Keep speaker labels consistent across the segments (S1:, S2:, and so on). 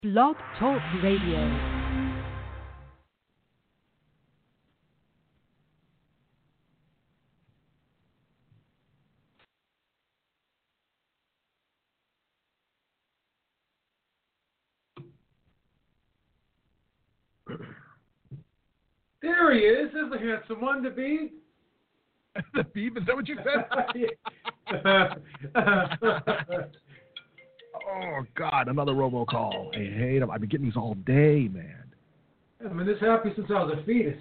S1: Blog Talk Radio.
S2: There he is. There's the handsome one, David.
S3: The beep? Is that what you said? Oh, God, another robocall. I hate them. I've been getting these all day, man.
S2: I've been this happy since I was a fetus.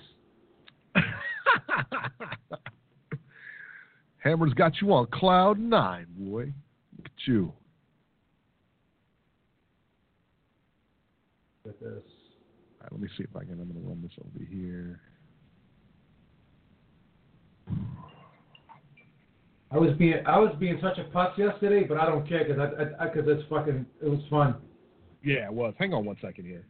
S3: Hammer's got you on cloud 9, boy. Look at you.
S2: Look at this.
S3: All right, let me see if I'm going to run this over here.
S2: I was being such a putz yesterday, but I don't care because it's fucking, it was fun.
S3: Yeah, it was. Hang on one second here.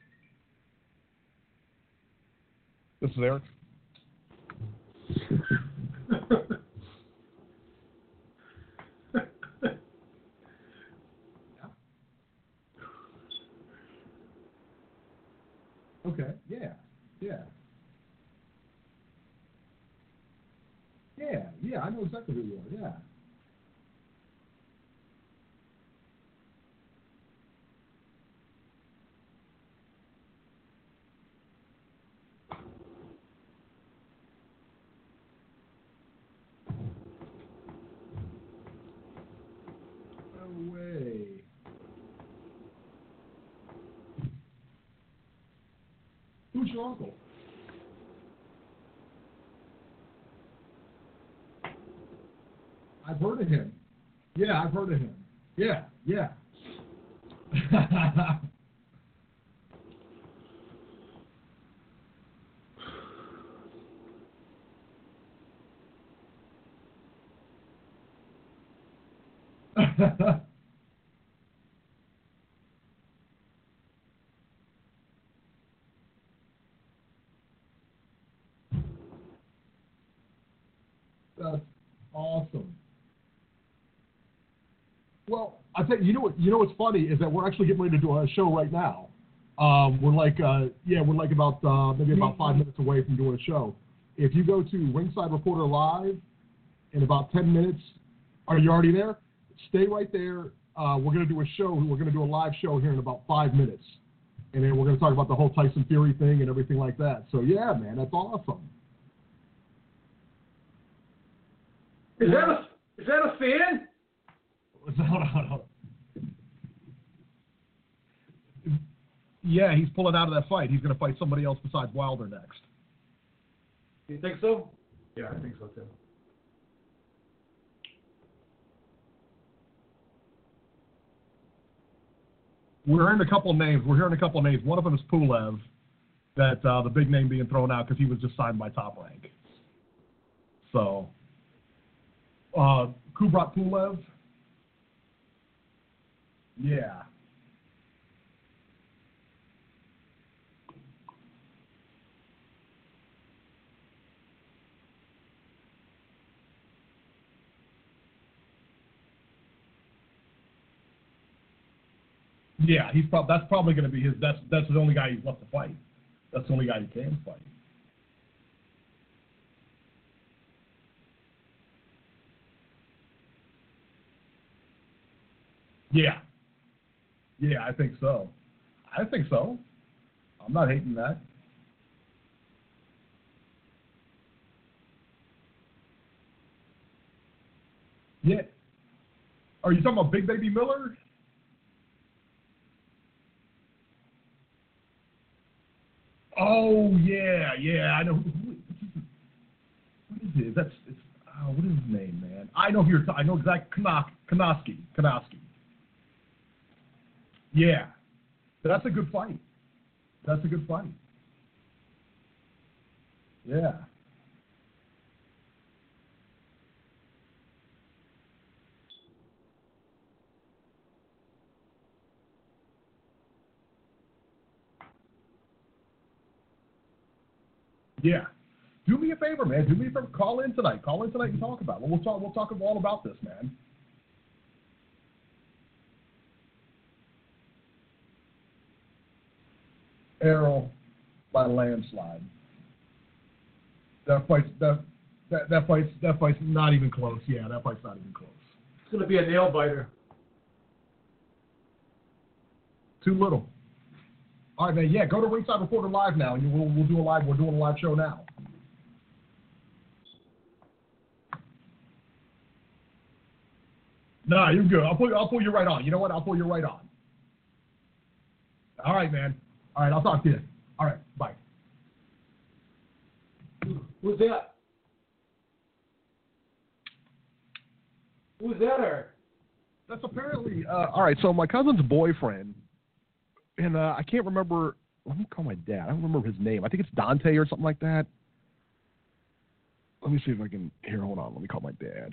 S3: This is Eric. Okay. Yeah. Yeah, I know exactly who you are. Yeah. No way. Who's your uncle? I've heard of him. Yeah, I've heard of him. Yeah. That's awesome. Well, I think you know what's funny is that we're actually getting ready to do a show right now. We're like about maybe about 5 minutes away from doing a show. If you go to Ringside Reporter Live in about 10 minutes, are you already there? Stay right there. We're going to do a show. We're going to do a live show here in about 5 minutes, and then we're going to talk about the whole Tyson Fury thing and everything like that. So yeah, man, that's awesome.
S2: Is that a fan?
S3: Hold on. Yeah, he's pulling out of that fight. He's going to fight somebody else besides Wilder next.
S2: You think so? Yeah, I think so too.
S3: We're hearing a couple of names. One of them is Pulev, that the big name being thrown out because he was just signed by Top Rank. So, Kubrat Pulev. Yeah. Yeah, that's probably going to be his. That's the only guy he's left to fight. That's the only guy he can fight. Yeah, I think so. I'm not hating that. Yeah. Are you talking about Big Baby Miller? Oh, yeah, I know. What is it? What is his name, man? I know exactly. Konoski. Yeah. That's a good fight. Yeah. Yeah. Do me a favor, man. Call in tonight and talk about it. We'll talk all about this, man. Errol by landslide. That fight's not even close. Yeah, that fight's not even close.
S2: It's gonna be a nail biter.
S3: Too little. All right, man. Yeah, go to Ringside Reporter Live now, and we'll do a live. We're doing a live show now. Nah, you're good. I'll pull you right on. You know what? I'll pull you right on. All right, man. All right, I'll talk to you. All right, bye.
S2: Who's that? Who's that, Eric?
S3: That's apparently all right. So my cousin's boyfriend, and I can't remember. Let me call my dad. I don't remember his name. I think it's Dante or something like that. Let me see if I can. Here, hold on. Let me call my dad.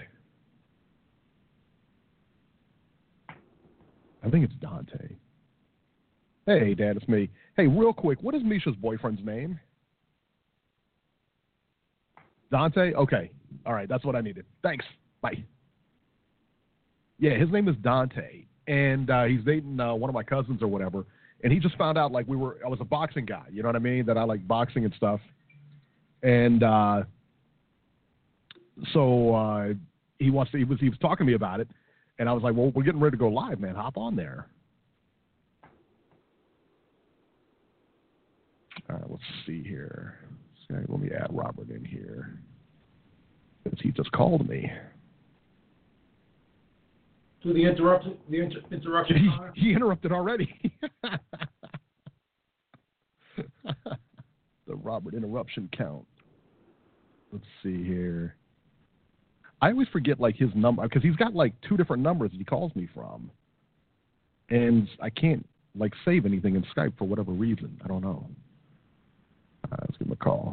S3: I think it's Dante. Hey, Dad, it's me. Hey, real quick, what is Misha's boyfriend's name? Dante? Okay. All right, that's what I needed. Thanks. Bye. Yeah, his name is Dante, and he's dating one of my cousins or whatever, and he just found out, like, I was a boxing guy, you know what I mean, that I like boxing and stuff, and so he was talking to me about it, and I was like, well, we're getting ready to go live, man. Hop on there. All right, let's see here. Let me add Robert in here. Because he just called me.
S2: To the interruption.
S3: He interrupted already. The Robert interruption count. Let's see here. I always forget like his number because he's got like 2 different numbers that he calls me from, and I can't like save anything in Skype for whatever reason. I don't know. Let's give him a call.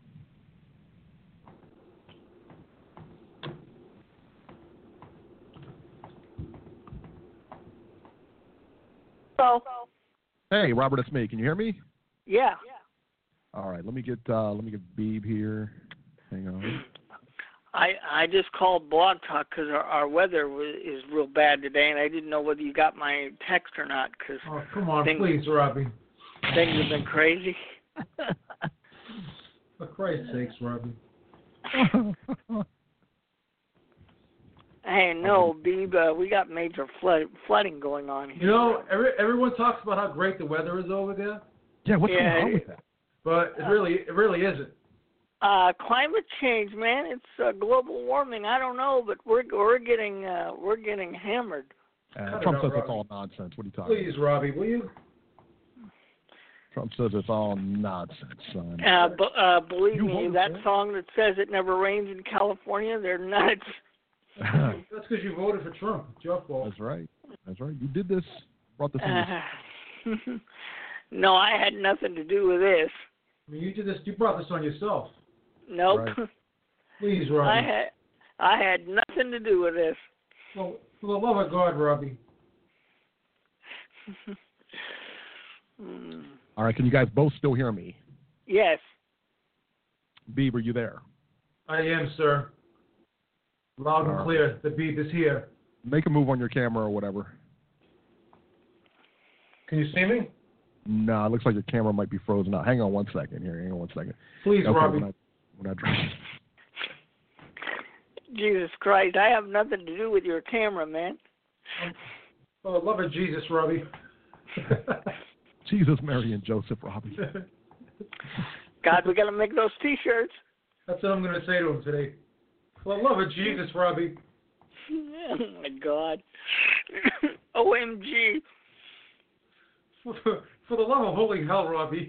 S4: Hello.
S3: Hey, Robert, it's me. Can you hear me?
S4: Yeah.
S3: All right, let me get Beeb here. Hang on.
S4: I just called Blog Talk because our weather is real bad today, and I didn't know whether you got my text or not. Cause
S2: oh, come on, please, Robbie.
S4: Things have been crazy.
S2: For Christ's sakes, Robbie.
S4: Hey, no, Beeb, we got major flooding going on here.
S2: You know, everyone talks about how great the weather is over there.
S3: Yeah, what's going on with that?
S2: But it really isn't.
S4: Climate change, man. It's global warming. I don't know, but we're getting hammered.
S3: Trump says it's all nonsense. What are you talking about?
S2: Please, Robbie, will you?
S3: Trump says it's all nonsense, son.
S4: Believe me, that song that says it never rains in California, they're nuts.
S2: That's because you voted for Trump. It's your fault.
S3: That's right. You did this. Brought this in.
S4: No, I had nothing to do with this.
S2: I mean, you did this. You brought this on yourself.
S4: Nope.
S3: Right.
S2: Please, Robbie.
S4: I had nothing to do with this.
S2: Well, for the love of God, Robbie.
S3: All right, can you guys both still hear me?
S4: Yes.
S3: Beeb, are you there?
S2: I am, sir. Loud and clear. The beep is here.
S3: Make a move on your camera or whatever.
S2: Can you see me?
S3: No, it looks like your camera might be frozen out. Hang on one second here. Hang on one second.
S2: Please,
S3: okay,
S2: Robbie.
S3: When I drop.
S4: Jesus Christ, I have nothing to do with your camera, man.
S2: Oh, love of Jesus, Robbie.
S3: Jesus, Mary, and Joseph, Robbie.
S4: God, we got to make those T-shirts.
S2: That's what I'm going to say to him today. For the love of Jesus, Robbie.
S4: Oh, my God. OMG.
S2: For the love of holy hell, Robbie.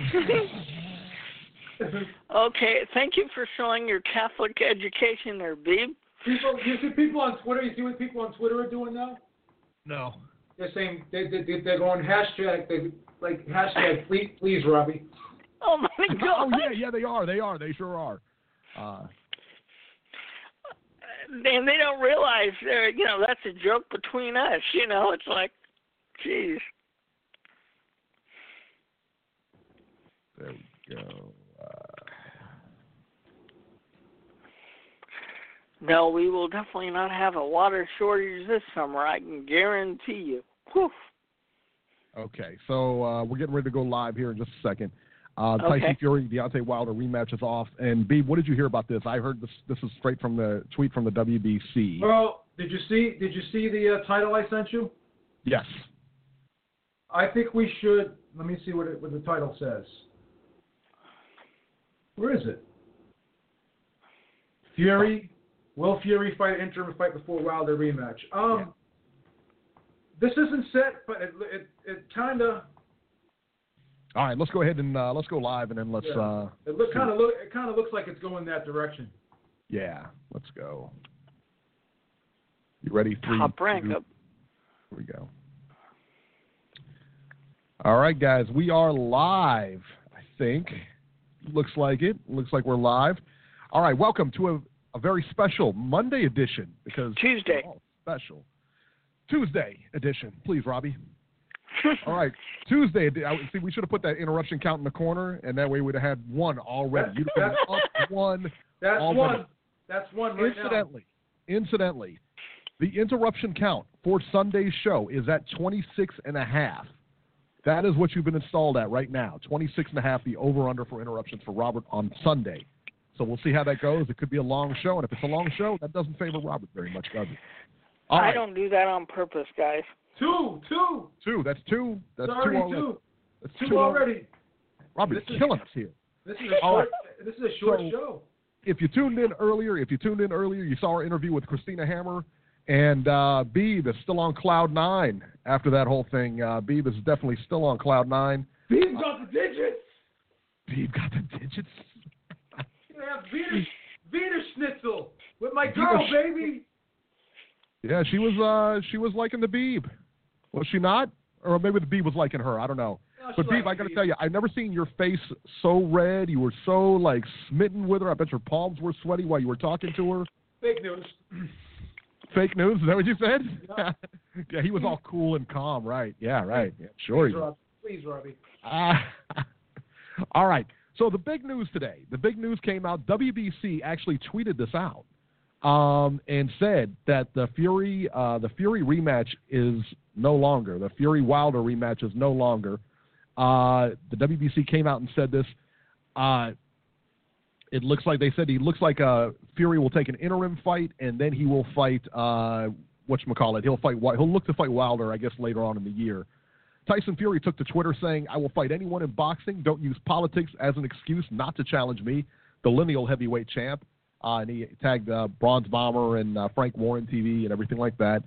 S4: Okay, thank you for showing your Catholic education there, Beeb.
S2: You see people on Twitter? You see what people on Twitter are doing now?
S3: No.
S2: They're saying they're going hashtag please, Robbie.
S4: Oh my God!
S3: Oh yeah, they are. They sure are.
S4: And they don't realize, that's a joke between us. It's like, geez.
S3: There we go.
S4: No, we will definitely not have a water shortage this summer. I can guarantee you. Whew.
S3: Okay, so we're getting ready to go live here in just a second.
S4: Okay.
S3: Tyson Fury, Deontay Wilder rematch is off. And B, what did you hear about this? I heard this is straight from the tweet from the WBC.
S2: Well, did you see the title I sent you?
S3: Yes.
S2: I think we should. Let me see what the title says. Where is it? Will Fury fight interim fight before Wilder rematch? This isn't set, but it kind of.
S3: All right, let's go ahead and let's go live, and then let's.
S2: Yeah. It kind of looks like it's going that direction.
S3: Yeah, let's go. You ready? 3,
S4: Top rank
S3: 2,
S4: up.
S3: Here we go. All right, guys, we are live. I think looks like it. Looks like we're live. All right, welcome to a very special Monday edition because
S4: Tuesday.
S3: Special Tuesday edition. Please, Robbie. All right, Tuesday. See, we should have put that interruption count in the corner, and that way we'd have had one already. You'd have been up one.
S2: That's
S3: already.
S2: one. That's one right
S3: Incidentally, the interruption count for Sunday's show is at 26.5. That is what you've been installed at right now. 26.5, the over/under for interruptions for Robert on Sunday. So we'll see how that goes. It could be a long show, and if it's a long show, that doesn't favor Robert very much, does it? All right.
S4: I don't do that on purpose, guys.
S2: Two.
S3: That's two. That's
S2: already
S3: two already.
S2: two.
S3: That's
S2: Two already.
S3: Robert's killing us here.
S2: This is a short show.
S3: If you tuned in earlier, you saw our interview with Christina Hammer, and Beeb is still on cloud 9 after that whole thing. Beeb is definitely still on cloud 9.
S2: Beeb got the digits.
S3: Beeb got the digits.
S2: Yeah, Wiener Schnitzel with my girl, baby.
S3: Yeah, she was liking the Beeb. Was she not? Or maybe the Beeb was liking her. I don't know.
S2: No,
S3: but Beeb, I got to tell you, I've never seen your face so red. You were so, like, smitten with her. I bet your palms were sweaty while you were talking to her.
S2: Fake news.
S3: Fake news? Is that what you said?
S2: Yeah.
S3: Yeah, he was all cool and calm, right? Yeah, right. Yeah, sure.
S2: Please, Robbie.
S3: All right. So the big news today, the big news came out. WBC actually tweeted this out and said that the Fury rematch is no longer. The Fury Wilder rematch is no longer. The WBC came out and said this. It looks like he looks like Fury will take an interim fight, and then he will fight whatchamacallit. He'll look to fight Wilder, I guess, later on in the year. Tyson Fury took to Twitter saying, "I will fight anyone in boxing. Don't use politics as an excuse not to challenge me, the lineal heavyweight champ." And he tagged Bronze Bomber and Frank Warren TV and everything like that.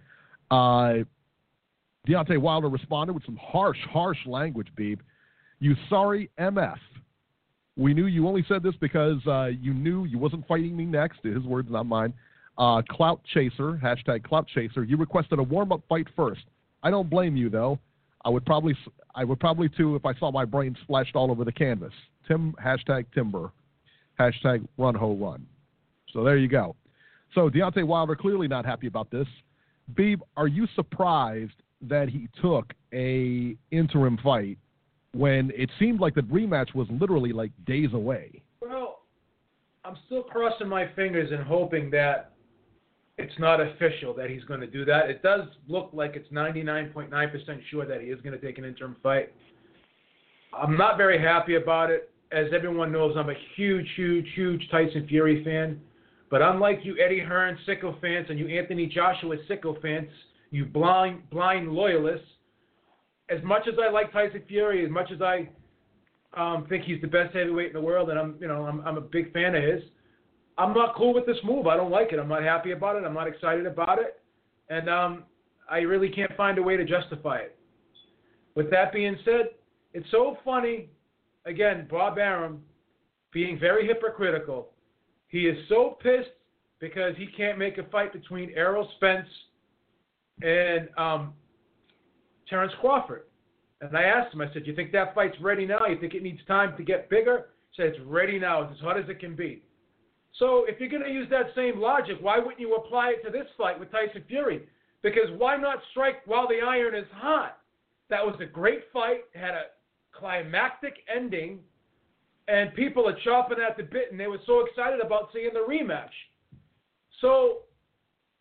S3: Deontay Wilder responded with some harsh language, Beeb. "You sorry MF. We knew you only said this because you knew you wasn't fighting me next." His words, not mine. Clout chaser, hashtag clout chaser. "You requested a warm-up fight first. I don't blame you, though. I would probably too if I saw my brain splashed all over the canvas." Hashtag Timber. Hashtag run ho run. So there you go. So Deontay Wilder clearly not happy about this. Beeb, are you surprised that he took a interim fight when it seemed like the rematch was literally like days away?
S2: Well, I'm still crossing my fingers and hoping that it's not official that he's going to do that. It does look like it's 99.9% sure that he is going to take an interim fight. I'm not very happy about it. As everyone knows, I'm a huge Tyson Fury fan. But unlike you Eddie Hearn sycophants and you Anthony Joshua sycophants, you blind loyalists, as much as I like Tyson Fury, as much as I think he's the best heavyweight in the world, and I'm a big fan of his, I'm not cool with this move. I don't like it. I'm not happy about it. I'm not excited about it. And I really can't find a way to justify it. With that being said, it's so funny, again, Bob Arum being very hypocritical. He is so pissed because he can't make a fight between Errol Spence and Terrence Crawford. And I asked him, I said, "You think that fight's ready now? You think it needs time to get bigger?" He said, "It's ready now. It's as hot as it can be." So if you're going to use that same logic, why wouldn't you apply it to this fight with Tyson Fury? Because why not strike while the iron is hot? That was a great fight. It had a climactic ending, and people are chomping at the bit, and they were so excited about seeing the rematch. So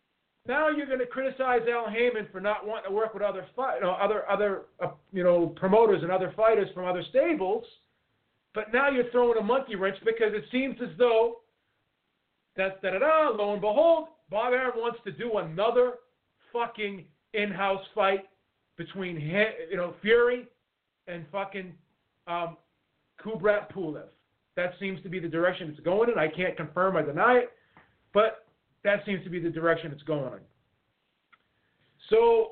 S2: Now you're going to criticize Al Heyman for not wanting to work with other promoters and other fighters from other stables, but now you're throwing a monkey wrench because it seems as though lo and behold, Bob Arum wants to do another fucking in-house fight between Fury and fucking Kubrat Pulev. That seems to be the direction it's going in. I can't confirm or deny it, but that seems to be the direction it's going in. So,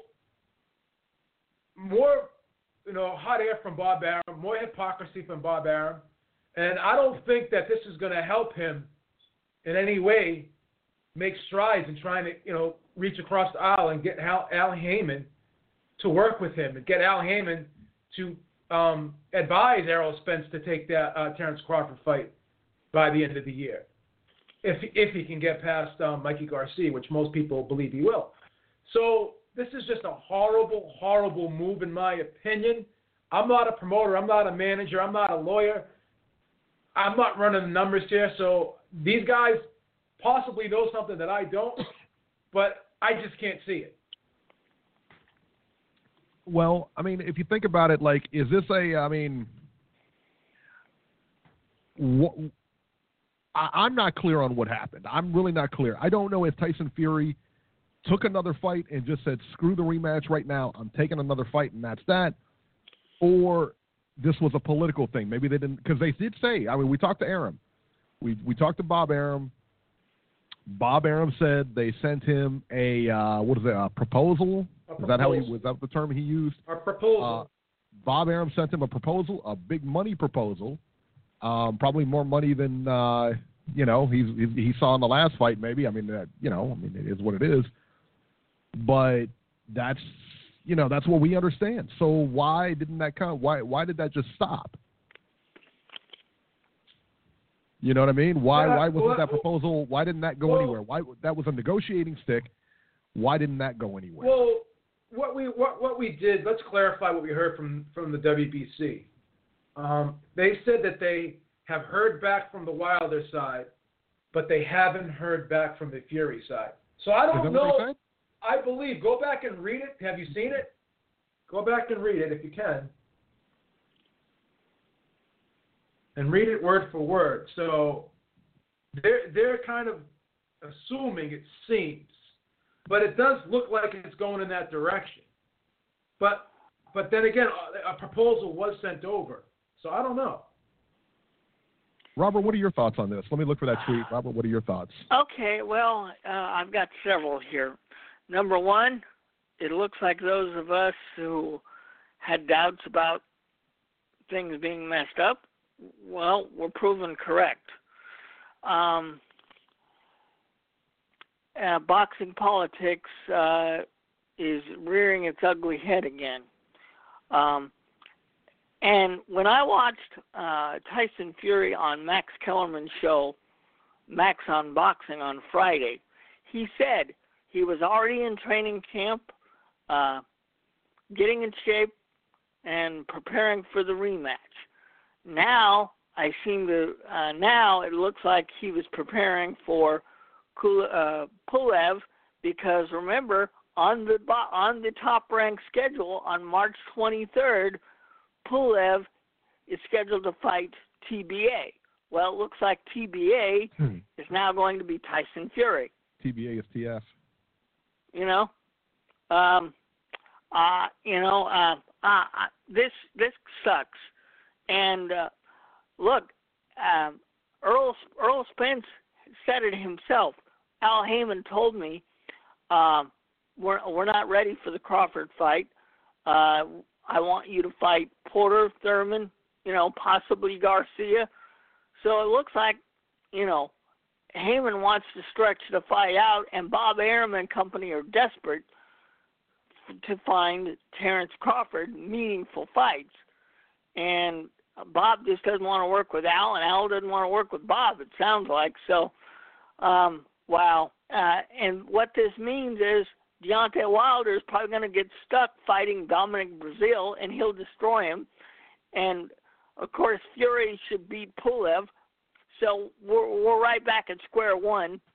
S2: more, hot air from Bob Arum, more hypocrisy from Bob Arum, and I don't think that this is going to help him in any way make strides in trying to, reach across the aisle and get Al Heyman to work with him and get Al Heyman to advise Errol Spence to take that Terrence Crawford fight by the end of the year, if he can get past Mikey Garcia, which most people believe he will. So this is just a horrible, horrible move in my opinion. I'm not a promoter. I'm not a manager. I'm not a lawyer. I'm not running the numbers here. So these guys possibly know something that I don't, but I just can't see it.
S5: Well, I mean, if you think about it, like, is this I'm not clear on what happened. I'm really not clear. I don't know if Tyson Fury took another fight and just said, screw the rematch right now, I'm taking another fight and that's that, or this was a political thing. Maybe they didn't, because they did say, we talked to Arum. We talked to Bob Arum. Bob Arum said they sent him a proposal? Is that was that the term he used?
S2: A proposal.
S5: Bob Arum sent him a proposal, a big money proposal, probably more money than he saw in the last fight. Maybe it is what it is. But that's what we understand. So why didn't that come? Why did that just stop? You know what I mean? Why wasn't that proposal? Why didn't that go anywhere? Why that was a negotiating stick? Why didn't that go anywhere?
S2: Well, what we did. Let's clarify what we heard from the WBC. They said that they have heard back from the Wilder side, but they haven't heard back from the Fury side. So I don't know. I believe. Go back and read it. Have you seen it? Go back and read it if you can. And read it word for word. So they're kind of assuming, it seems, but it does look like it's going in that direction. But then again, a proposal was sent over. So I don't know.
S5: Robert, what are your thoughts on this? Let me look for that tweet. Robert, what are your thoughts?
S4: Okay, well, I've got several here. Number one, it looks like those of us who had doubts about things being messed up, well, we're proven correct. Boxing politics is rearing its ugly head again. And when I watched Tyson Fury on Max Kellerman's show, Max on Boxing, on Friday, he said he was already in training camp, getting in shape, and preparing for the rematch. Now it looks like he was preparing for Pulev, because remember, on the top-ranked schedule on March 23rd, Pulev is scheduled to fight TBA. Well, it looks like TBA is now going to be Tyson Fury.
S5: TBA is TF.
S4: This sucks. And look, Earl Spence said it himself. Al Heyman told me we're not ready for the Crawford fight. I want you to fight Porter, Thurman, possibly Garcia. So it looks like, Heyman wants to stretch the fight out, and Bob Arum and company are desperate to find Terrence Crawford meaningful fights. And Bob just doesn't want to work with Al, and Al doesn't want to work with Bob, it sounds like. So, wow. And what this means is Deontay Wilder is probably going to get stuck fighting Dominic Breazeale, and he'll destroy him. And, of course, Fury should beat Pulev. So we're right back at square one.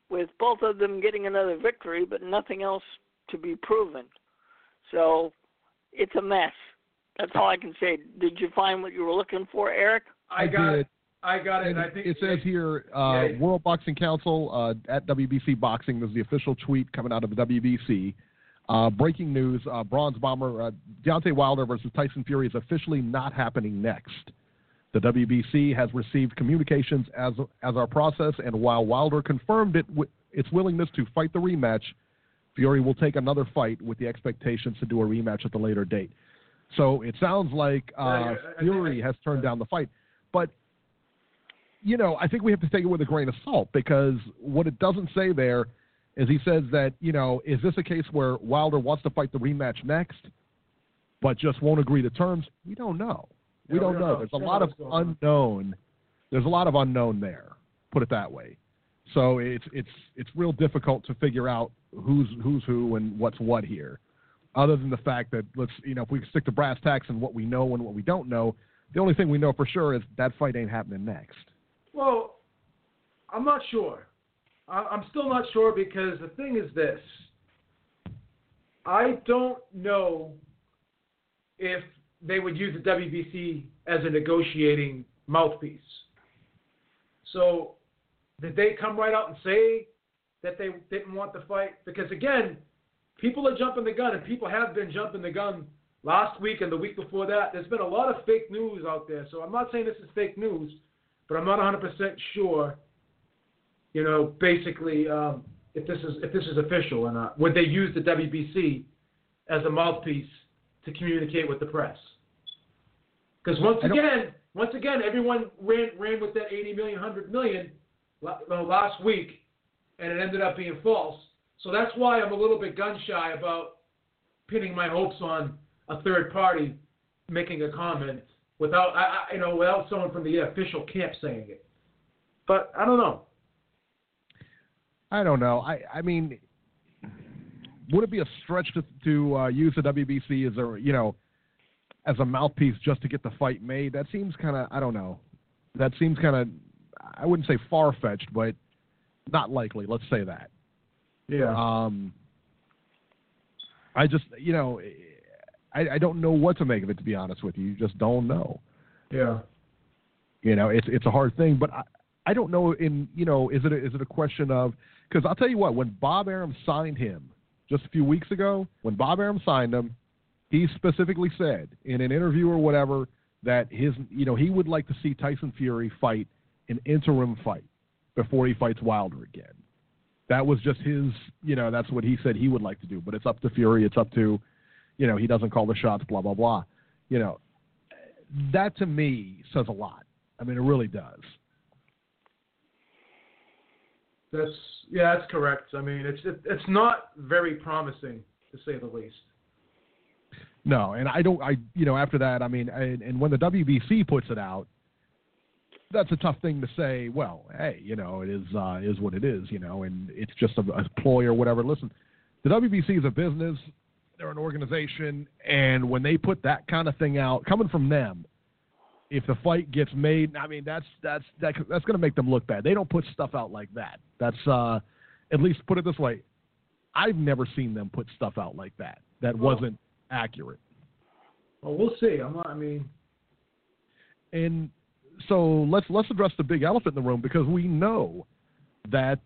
S4: with both of them getting another victory, but nothing else to be proven. So it's a mess. That's all I can say. Did you find what you were looking for, Eric?
S2: I got
S5: did.
S2: it. And I think
S5: it says here, World Boxing Council at WBC Boxing. This is the official tweet coming out of the WBC. Breaking news: Bronze Bomber Deontay Wilder versus Tyson Fury is officially not happening next. The WBC has received communications as our process, and while Wilder confirmed its willingness to fight the rematch, Fury will take another fight with the expectations to do a rematch at the later date. So it sounds like Fury has turned down the fight, but. I think we have to take it with a grain of salt, because what it doesn't say there is he says that, is this a case where Wilder wants to fight the rematch next, but just won't agree to terms? We don't know. We don't know. There's a lot of unknown. There's a lot of unknown there, put it that way. So it's real difficult to figure out who's who and what's what here, other than the fact that if we stick to brass tacks and what we know and what we don't know, the only thing we know for sure is that fight ain't happening next.
S2: Well, I'm not sure. I'm still not sure, because the thing is this. I don't know if they would use the WBC as a negotiating mouthpiece. So did they come right out and say that they didn't want the fight? Because, again, people are jumping the gun, and people have been jumping the gun last week and the week before that. There's been a lot of fake news out there. So I'm not saying this is fake news, but I'm not 100% sure, basically if this is official or not. Would they use the WBC as a mouthpiece to communicate with the press? Because once again, everyone ran with that 80 million, 100 million last week, and it ended up being false. So that's why I'm a little bit gun shy about pinning my hopes on a third party making a comment without someone from the official camp saying it. But I don't know.
S5: I mean, would it be a stretch to use the WBC as a mouthpiece just to get the fight made? That seems kind of, I don't know. That seems kind of, I wouldn't say far-fetched, but not likely. Let's say that.
S2: Yeah.
S5: I just, I don't know what to make of it, to be honest with you. You just don't know.
S2: Yeah.
S5: It's a hard thing, but I don't know. Is it a question of, because I'll tell you what, when Bob Arum signed him just a few weeks ago, when Bob Arum signed him, he specifically said in an interview or whatever that he would like to see Tyson Fury fight an interim fight before he fights Wilder again. That was just his, that's what he said he would like to do. But it's up to Fury. It's up to, he doesn't call the shots, blah, blah, blah. That to me says a lot. I mean, it really does.
S2: That's correct. I mean, it's not very promising, to say the least.
S5: No, and after that, I mean, and when the WBC puts it out, that's a tough thing to say. Well, hey, it is what it is, and it's just a ploy or whatever. Listen, the WBC is a business. They're an organization, and when they put that kind of thing out, coming from them, if the fight gets made, I mean, that's going to make them look bad. They don't put stuff out like that. That's at least put it this way. I've never seen them put stuff out like that. That wasn't accurate.
S2: Well, we'll see.
S5: And so let's address the big elephant in the room, because we know that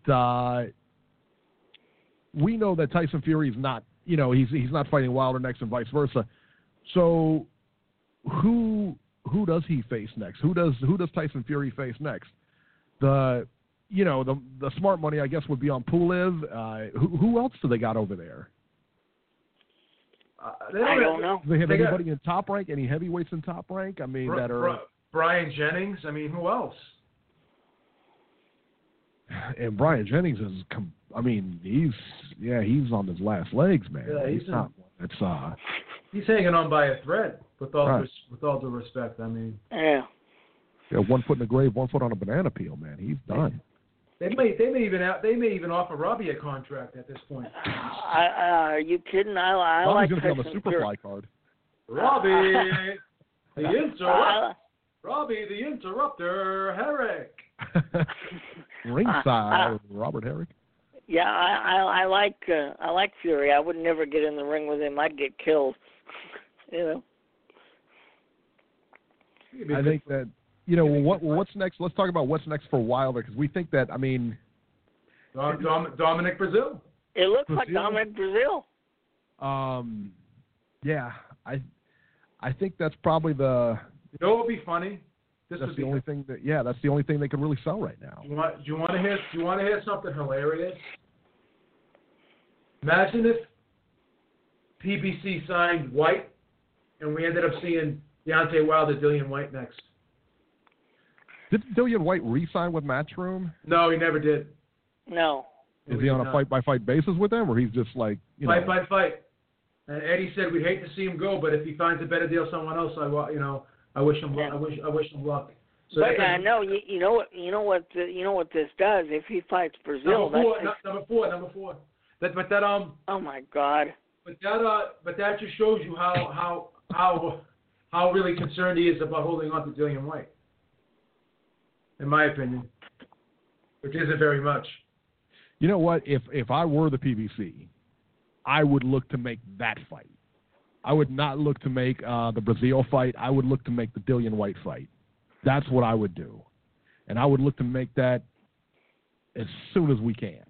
S5: Tyson Fury is not, he's not fighting Wilder next and vice versa. So who does he face next? Who does Tyson Fury face next? The smart money, I guess, would be on Pulev. Who else do they got over there?
S4: I don't know.
S5: Do they have anybody in Top Rank? Any heavyweights in Top Rank? I mean, that are
S2: Brian Jennings. I mean, who else?
S5: And Brian Jennings is. I mean, he's on his last legs, man.
S2: Yeah,
S5: he's not. It's
S2: he's hanging on by a thread. With all due respect, I mean.
S4: Yeah.
S5: 1 foot in the grave, 1 foot on a banana peel, man. He's done.
S2: They may even offer Robbie a contract at this point.
S4: Are you kidding? I
S5: Robbie's
S4: like
S5: going to be on the
S4: Tyson
S5: Superfly card.
S2: Robbie, Robbie the Interrupter, Herrick.
S5: Ringside, Robert Herrick.
S4: Yeah, I like Fury. I would never get in the ring with him. I'd get killed. You know.
S5: I think that what's next. Let's talk about what's next for Wilder, because we think that
S2: Dominic Brazil.
S4: It looks like Dominic Brazil.
S5: Yeah, I think that's probably the.
S2: You know what would be funny?
S5: That's the only thing they could really sell right now.
S2: Do you want to hear something hilarious? Imagine if PBC signed White, and we ended up seeing Deontay Wilder, Dillian White next.
S5: Did Dillian White re-sign with Matchroom?
S2: No, he never did.
S4: No.
S5: Is he on a fight-by-fight basis with them, or he's just like
S2: fight by fight? And Eddie said we'd hate to see him go, but if he finds a better deal somewhere else, I wish him luck. I wish him luck. So
S4: but you know what this does. If he fights Brazil,
S2: number four.
S4: Oh my God.
S2: But that just shows you how really concerned he is about holding on to Dillian White. In my opinion, which isn't very much.
S5: You know what? If I were the PBC, I would look to make that fight. I would not look to make the Brazil fight. I would look to make the Dillian White fight. That's what I would do. And I would look to make that as soon as we can.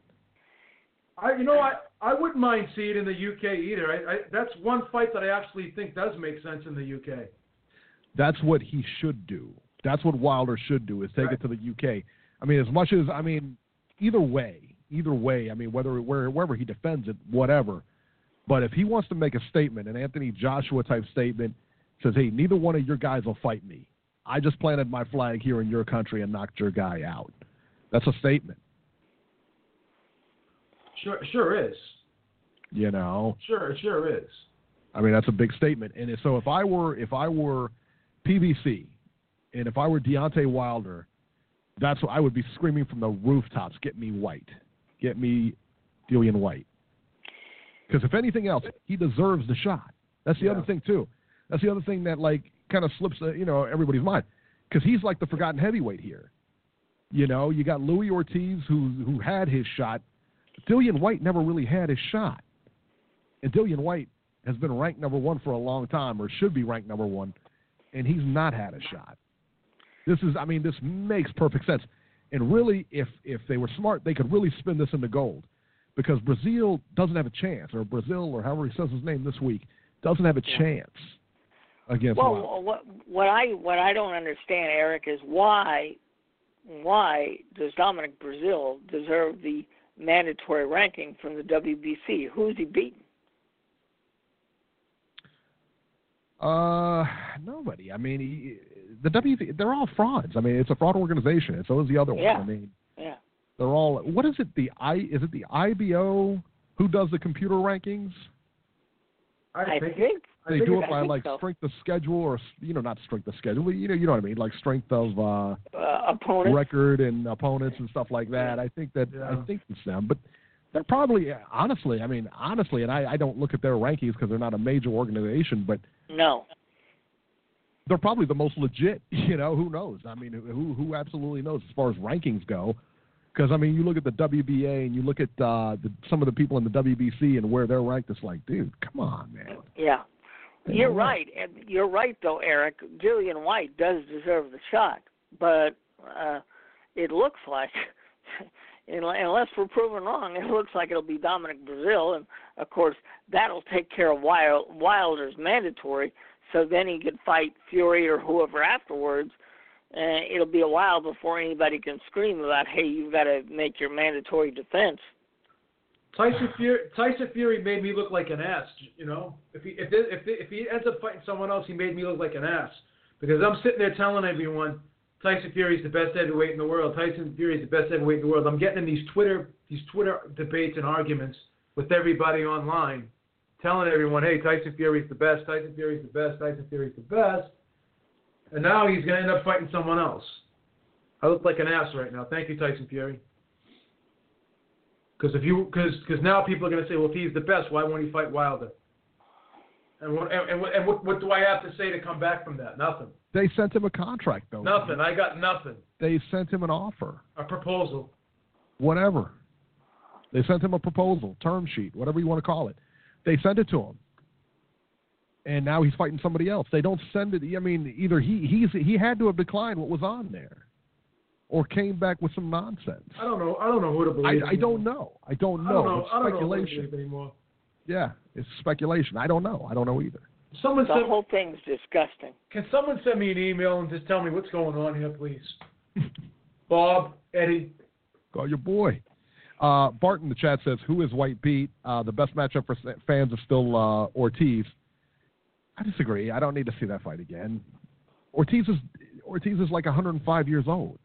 S2: I wouldn't mind seeing it in the UK either. That's one fight that I actually think does make sense in the UK.
S5: That's what he should do. That's what Wilder should do, is take it to the UK. I mean, either way, I mean, wherever he defends it, whatever. But if he wants to make a statement, an Anthony Joshua type statement, says, hey, neither one of your guys will fight me. I just planted my flag here in your country and knocked your guy out. That's a statement.
S2: Sure is. Sure is.
S5: I mean, that's a big statement. And so if I were PBC and if I were Deontay Wilder, that's what I would be screaming from the rooftops, get me White. Get me Dillian White. Because if anything else, he deserves the shot. That's the other thing, too. That's the other thing that, kind of slips, everybody's mind. Because he's like the forgotten heavyweight here. You got Louis Ortiz, who had his shot. Dillian White never really had his shot. And Dillian White has been ranked number one for a long time, or should be ranked number one, and he's not had a shot. This makes perfect sense. And really, if they were smart, they could really spin this into gold. Because Brazil doesn't have a chance, or Brazil, or however he says his name this week, doesn't have a chance against Wilder.
S4: What I don't understand, Eric, is why does Dominic Brazil deserve the mandatory ranking from the WBC? Who's he beaten?
S5: Nobody. I mean, the WBC, they're all frauds. I mean, it's a fraud organization, and so is the other one. I mean, they're all. What is it? Is it the IBO who does the computer rankings?
S4: I think
S5: they do it by strength of schedule, or not strength of schedule. You know what I mean, like strength of
S4: opponents,
S5: record, and opponents and stuff like that. I think it's them, but they're probably honestly, and I don't look at their rankings because they're not a major organization, but
S4: no,
S5: they're probably the most legit. Who knows? I mean, who absolutely knows as far as rankings go? Because, you look at the WBA and you look at some of the people in the WBC and where they're ranked, it's like, dude, come on, man.
S4: Yeah. You're right. And you're right, though, Eric. Dillian White does deserve the shot. But it looks like, unless we're proven wrong, it looks like it'll be Dominic Brazil. And, of course, that'll take care of Wilder's mandatory. So then he could fight Fury or whoever afterwards. It'll be a while before anybody can scream about, hey, you've got to make your mandatory defense.
S2: Tyson Fury made me look like an ass. If he ends up fighting someone else, he made me look like an ass, because I'm sitting there telling everyone Tyson Fury is the best heavyweight in the world. Tyson Fury is the best heavyweight in the world. I'm getting in these Twitter debates and arguments with everybody online, telling everyone, hey, Tyson Fury is the best. Tyson Fury is the best. Tyson Fury is the best. And now he's going to end up fighting someone else. I look like an ass right now. Thank you, Tyson Fury. Because now people are going to say, well, if he's the best, why won't he fight Wilder? And what do I have to say to come back from that? Nothing.
S5: They sent him a contract, though.
S2: Nothing. I got nothing.
S5: They sent him an offer.
S2: A proposal.
S5: Whatever. They sent him a proposal, term sheet, whatever you want to call it. They sent it to him. And now he's fighting somebody else. They don't send it. I mean, either he had to have declined what was on there, or came back with some nonsense.
S2: I don't know who to believe.
S5: I don't know. I don't know.
S2: I don't
S5: It's
S2: know who to
S5: speculation.
S2: believe anymore.
S5: Yeah, it's speculation. I don't know. I don't know either.
S2: Someone
S4: The
S2: send,
S4: whole thing's disgusting.
S2: Can someone send me an email and just tell me what's going on here, please? Bob, Eddie.
S5: Call your boy. Bart in the chat says, who is White Pete? The best matchup for fans is still Ortiz. I disagree. I don't need to see that fight again. Ortiz is like 105 years old.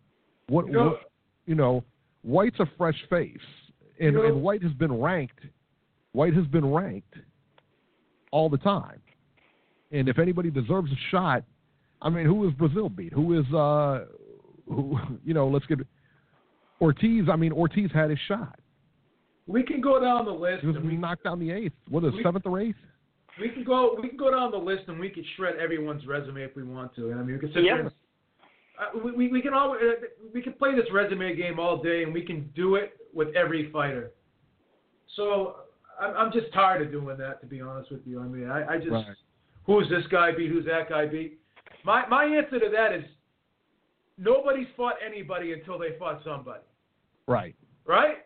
S5: White's a fresh face, and White has been ranked. White has been ranked all the time, and if anybody deserves a shot, I mean, who is Brazil beat? Who is let's get Ortiz. I mean, Ortiz had his shot.
S2: We can go down the list.
S5: He was knocked down the eighth. What is seventh or eighth?
S2: We can go down the list and we can shred everyone's resume if we want to. And I mean, we can sit there. We can always we can play this resume game all day, and we can do it with every fighter. So I'm just tired of doing that, to be honest with you. I mean, I just who's this guy beat? Who's that guy beat? My answer to that is nobody's fought anybody until they fought somebody.
S5: Right.
S2: Right.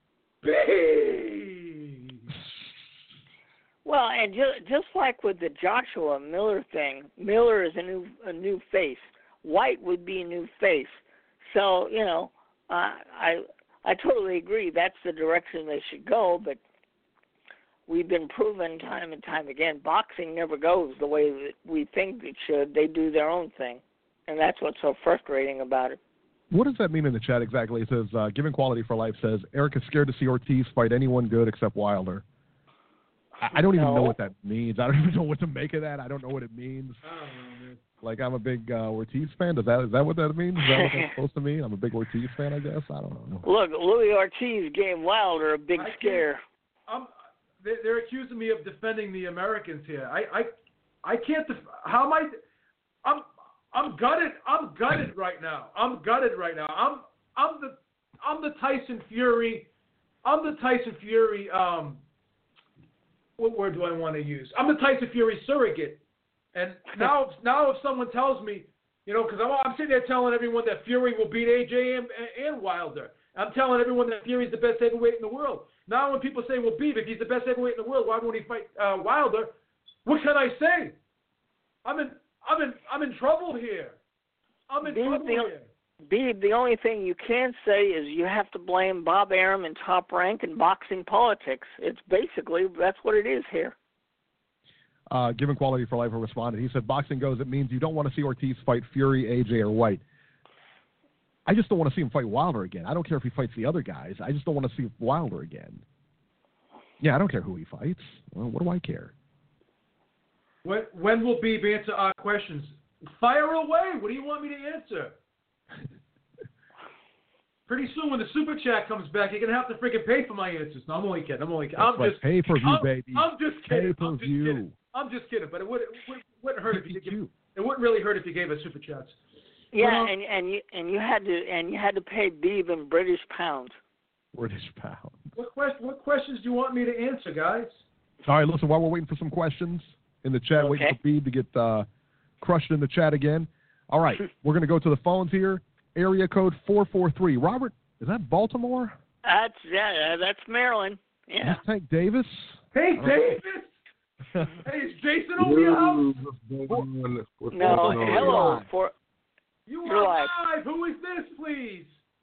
S4: Well, and just like with the Joshua Miller thing, Miller is a new face. White would be a new face. So, I totally agree. That's the direction they should go, but we've been proven time and time again, boxing never goes the way that we think it should. They do their own thing, and that's what's so frustrating about it.
S5: What does that mean in the chat exactly? It says, Given Quality for Life says, Eric is scared to see Ortiz fight anyone good except Wilder. I don't even know what that means. I don't even know what to make of that. I don't know what it means.
S2: I don't know, man.
S5: Like, I'm a big Ortiz fan. Is that what that means? Is that what that's supposed to mean? I'm a big Ortiz fan, I guess. I don't know. Look,
S4: Louis Ortiz gave Wilder a big scare.
S2: They're accusing me of defending the Americans here. I can't. How am I? I'm gutted. I'm gutted right now. I'm the Tyson Fury. What word do I want to use? I'm the Tyson Fury surrogate. And now if someone tells me, because I'm sitting there telling everyone that Fury will beat AJ and Wilder. I'm telling everyone that Fury's the best heavyweight in the world. Now when people say, well, Beef, if he's the best heavyweight in the world, why won't he fight Wilder? What can I say? I'm in trouble here.
S4: Beeb, the only thing you can say is you have to blame Bob Arum and Top Rank and boxing politics. It's basically, that's what it is here.
S5: Given Quality for Life responded. He said, boxing goes, it means you don't want to see Ortiz fight Fury, AJ, or White. I just don't want to see him fight Wilder again. I don't care if he fights the other guys. I just don't want to see Wilder again. Yeah, I don't care who he fights. Well, what do I care?
S2: When will Beeb answer our questions? Fire away. What do you want me to answer? Pretty soon when the super chat comes back, you're going to have to freaking pay for my answers. No, I'm only kidding. I'm just pay-per-view,
S5: baby.
S2: I'm just kidding.
S5: Pay-per-view.
S2: I'm just kidding. But it wouldn't hurt if you it wouldn't really hurt if you gave us super chats.
S4: Yeah, and you had to pay Beeb in British pounds.
S5: British pounds.
S2: What questions do you want me to answer, guys?
S5: All right, listen, while we're waiting for some questions in the chat, waiting for Beeb to get crushed in the chat again. All right, we're going to go to the phones here. Area code 443. Robert, is that Baltimore?
S4: That's Maryland. Yeah.
S5: That's Tank Davis.
S2: Hey, Davis. Hey, is Jason over your house?
S4: No, hello.
S2: You're live. Who is this, please?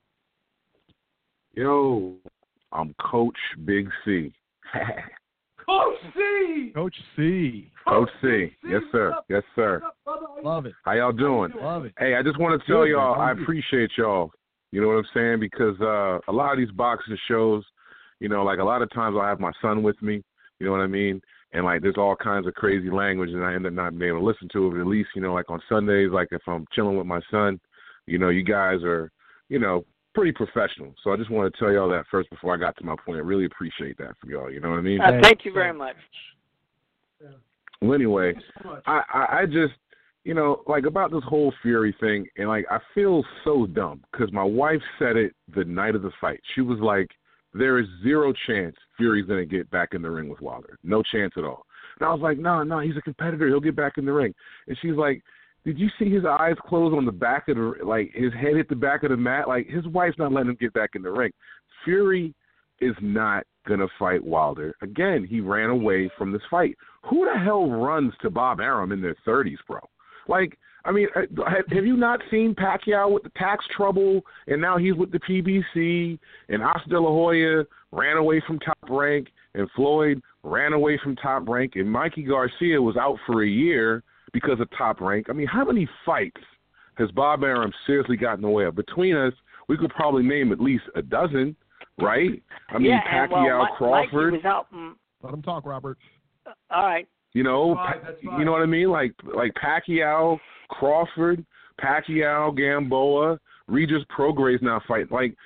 S6: Yo, I'm Coach Big C.
S2: Coach C.
S5: Coach C.
S6: Coach C. Yes, sir. Yes, sir.
S5: Love it.
S6: How y'all doing?
S5: Love it.
S6: Hey, I just want to tell y'all I appreciate y'all. You know what I'm saying? Because a lot of these boxing shows, like a lot of times I'll have my son with me. You know what I mean? And, like, there's all kinds of crazy language, and I end up not being able to listen to it. But at least, like on Sundays, like if I'm chilling with my son, you guys are, pretty professional. So I just want to tell y'all that first before I got to my point. I really appreciate that for y'all. You know what I mean?
S4: Thank you very much.
S6: Well, anyway, I just, like about this whole Fury thing, and like I feel so dumb because my wife said it the night of the fight. She was like, there is zero chance Fury's going to get back in the ring with Wilder. No chance at all. And I was like, no, he's a competitor. He'll get back in the ring. And she's like, did you see his eyes close on the back of the, like, his head hit the back of the mat? Like, his wife's not letting him get back in the ring. Fury is not going to fight Wilder. Again, he ran away from this fight. Who the hell runs to Bob Arum in their 30s, bro? Like, I mean, have you not seen Pacquiao with the tax trouble, and now he's with the PBC, and Oscar De La Hoya ran away from Top Rank, and Floyd ran away from Top Rank, and Mikey Garcia was out for a year because of Top Rank. I mean, how many fights has Bob Arum seriously gotten in the way of? Between us, we could probably name at least a dozen, right? I mean, Pacquiao, Crawford.
S4: Mikey was out,
S5: Let him talk, Robert.
S4: all right.
S6: You know,
S2: That's fine.
S6: you know what I mean? Like Pacquiao, Crawford, Pacquiao, Gamboa, Regis Prograis now fighting. Like,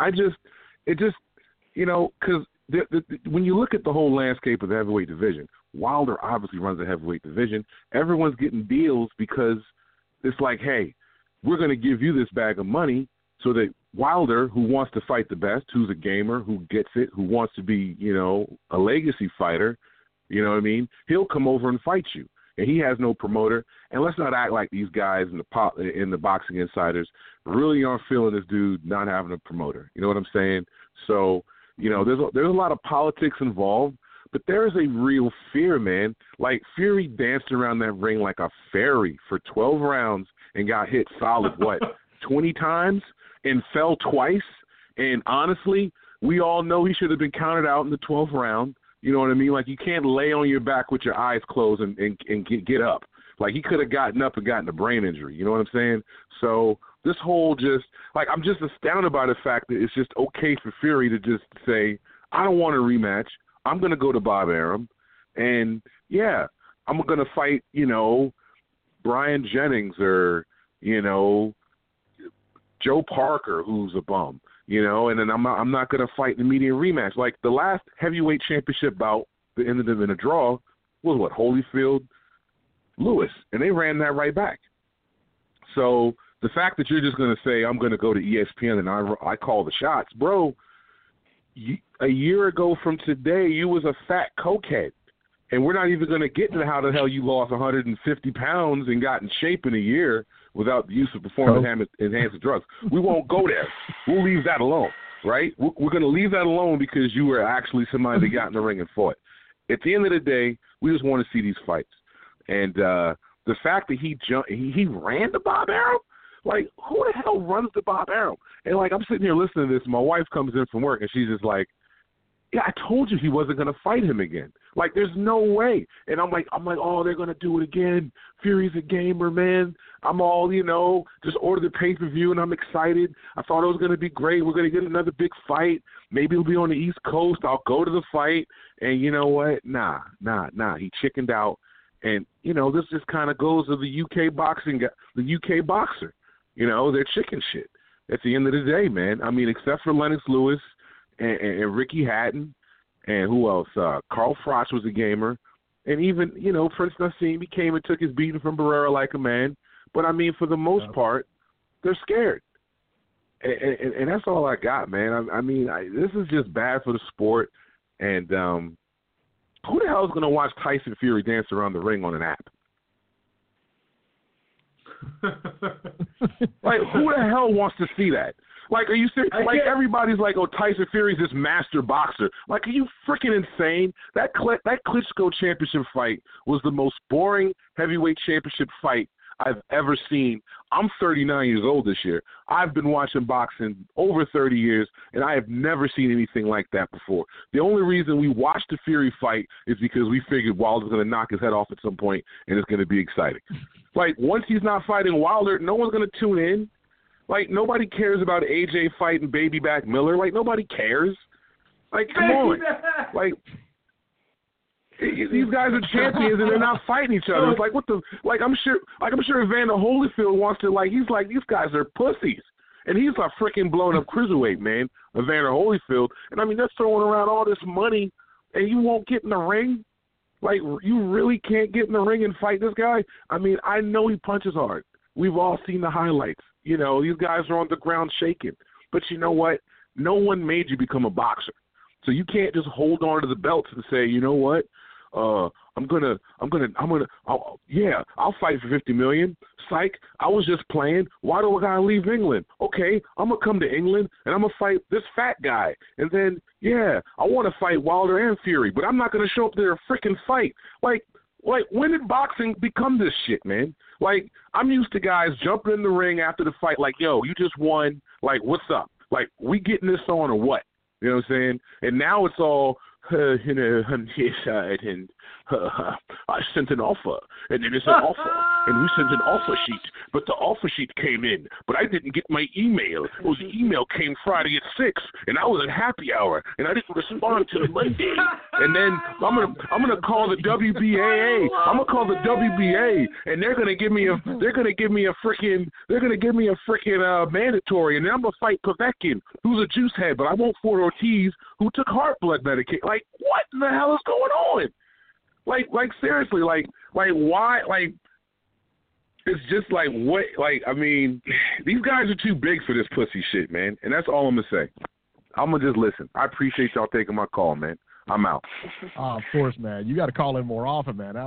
S6: it just, you know, because when you look at the whole landscape of the heavyweight division, Wilder obviously runs the heavyweight division. Everyone's getting deals because it's like, hey, we're going to give you this bag of money so that Wilder, who wants to fight the best, who's a gamer, who gets it, who wants to be, you know, a legacy fighter, you know what I mean? He'll come over and fight you. And he has no promoter. And let's not act like these guys in the Boxing Insiders really aren't feeling this dude not having a promoter. You know what I'm saying? So, you know, there's a lot of politics involved, but there is a real fear, man. Like, Fury danced around that ring like a fairy for 12 rounds and got hit solid, 20 times and fell twice. And honestly, we all know he should have been counted out in the 12th round. You know what I mean? Like, you can't lay on your back with your eyes closed and get up. Like, he could have gotten up and gotten a brain injury. You know what I'm saying? So this whole I'm just astounded by the fact that it's just okay for Fury to just say, I don't want a rematch. I'm going to go to Bob Arum. And, yeah, I'm going to fight, you know, Brian Jennings or, you know, Joe Parker, who's a bum. You know, and then I'm not going to fight the median rematch. Like, the last heavyweight championship bout that ended in a draw was Holyfield, Lewis, and they ran that right back. So the fact that you're just going to say I'm going to go to ESPN and I call the shots, bro. A year ago from today, you was a fat cokehead, and we're not even going to get to how the hell you lost 150 pounds and got in shape in a year without the use of performance-enhancing drugs. We won't go there. We'll leave that alone, right? We're going to leave that alone because you were actually somebody that got in the ring and fought. At the end of the day, we just want to see these fights. And the fact that he ran to Bob Arum, like, who the hell runs to Bob Arum? And, like, I'm sitting here listening to this, and my wife comes in from work, and she's just like, yeah, I told you he wasn't going to fight him again. Like, there's no way. And I'm like, oh, they're going to do it again. Fury's a gamer, man. I'm all, you know, just order the pay-per-view, and I'm excited. I thought it was going to be great. We're going to get another big fight. Maybe it'll be on the East Coast. I'll go to the fight. And you know what? Nah. He chickened out. And, you know, this just kind of goes to the UK boxer. You know, they're chicken shit at the end of the day, man. I mean, except for Lennox Lewis and Ricky Hatton, and who else? Carl Froch was a gamer. And even, you know, Prince Nassim, he came and took his beating from Barrera like a man. But, I mean, for the most part, they're scared. And that's all I got, man. I mean, this is just bad for the sport. And who the hell is going to watch Tyson Fury dance around the ring on an app? Like, who the hell wants to see that? Like, are you serious? Like, everybody's like, oh, Tyson Fury's this master boxer. Like, are you freaking insane? That Klitschko championship fight was the most boring heavyweight championship fight I've ever seen. I'm 39 years old this year. I've been watching boxing over 30 years, and I have never seen anything like that before. The only reason we watched the Fury fight is because we figured Wilder's going to knock his head off at some point, and it's going to be exciting. Like, once he's not fighting Wilder, no one's going to tune in. Like, nobody cares about AJ fighting Baby Back Miller. Like, nobody cares. Like, come on. Like, these guys are champions and they're not fighting each other. It's like, what the? Like, I'm sure Evander Holyfield wants to, like, he's like, these guys are pussies. And he's a freaking blown up cruiserweight, man, Evander Holyfield. And I mean, they're throwing around all this money and you won't get in the ring. Like, you really can't get in the ring and fight this guy? I mean, I know he punches hard. We've all seen the highlights. You know, these guys are on the ground shaking. But you know what? No one made you become a boxer. So you can't just hold on to the belts and say, you know what? I'll fight for $50 million. Psych, I was just playing. Why do I gotta leave England? Okay, I'm gonna come to England and I'm gonna fight this fat guy. And then, I want to fight Wilder and Fury, but I'm not gonna show up to their freaking fight. Like, when did boxing become this shit, man? Like, I'm used to guys jumping in the ring after the fight, like, yo, you just won. Like, what's up? Like, we getting this on or what? You know what I'm saying? And now it's all, on his side, and I sent an offer, and then it's an offer, and we sent an offer sheet, but the offer sheet came in, but I didn't get my email. Well, the email came Friday at 6, and I was at happy hour, and I didn't respond till Monday. And then I'm gonna call the WBAA. I'm gonna call the WBA, and they're gonna give me a freaking mandatory, and then I'm gonna fight Povetkin, who's a juice head, but I won't fight Ortiz, who took heart blood medication. Like, what in the hell is going on? Like seriously, like why? Like, it's just like, what? Like, I mean, these guys are too big for this pussy shit, man. And that's all I'm gonna say. I'm gonna just listen. I appreciate y'all taking my call, man. I'm out.
S5: Of course, man. You got to call in more often, man.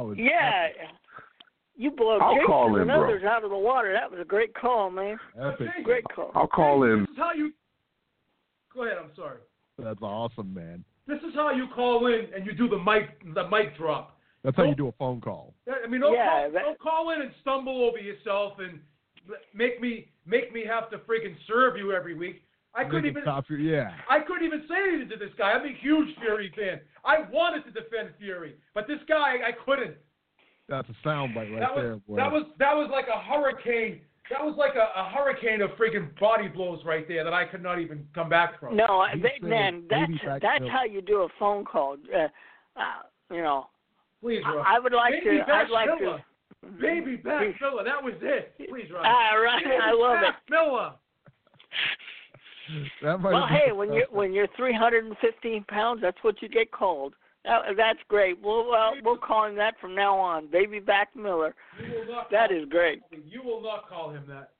S4: You blow Jason and others out of the water. That was a great call, man. Great call.
S6: I'll call in.
S2: This is how you. Go ahead. I'm sorry.
S5: That's awesome, man.
S2: This is how you call in and you do the mic drop.
S5: That's how you do a phone call.
S2: I mean, don't call in and stumble over yourself and make me have to freaking serve you every week. I couldn't even say anything to this guy. I'm a huge Fury fan. I wanted to defend Fury, but this guy, I couldn't.
S5: That's a soundbite there, boy.
S2: That was like a hurricane. That was like a hurricane of freaking body blows right there that I could not even come back from.
S4: No, man, that's how you do a phone call. You know.
S2: Please, Rob.
S4: I would like to. I'd like to.
S2: Baby back Miller, that was it. Please, Rob.
S4: Right, I love it.
S2: Miller.
S4: Well, hey, when you're 315 pounds, that's what you get called. That's great. We'll call him that from now on. Baby back Miller. That is great.
S2: You will not call him that.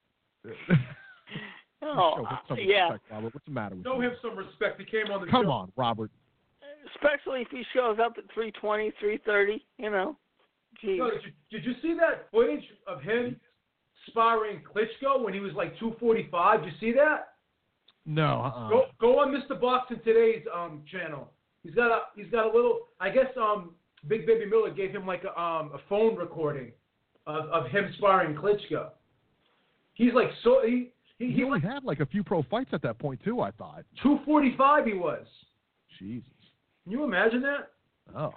S5: Respect, Robert. What's the matter with you?
S2: Show him some respect. He came on the show.
S5: Come on, Robert.
S4: Especially if he shows up at 320, 330, you know. Geez.
S2: No, did you see that footage of him sparring Klitschko when he was like 245? Did you see that?
S5: No.
S2: Go on Mr. Boxing Today's channel. He's got a little. I guess Big Baby Miller gave him like a phone recording of him sparring Klitschko. He's like he
S5: only had like a few pro fights at that point too. I thought
S2: 245 he was.
S5: Jesus.
S2: Can you imagine that?
S5: Oh.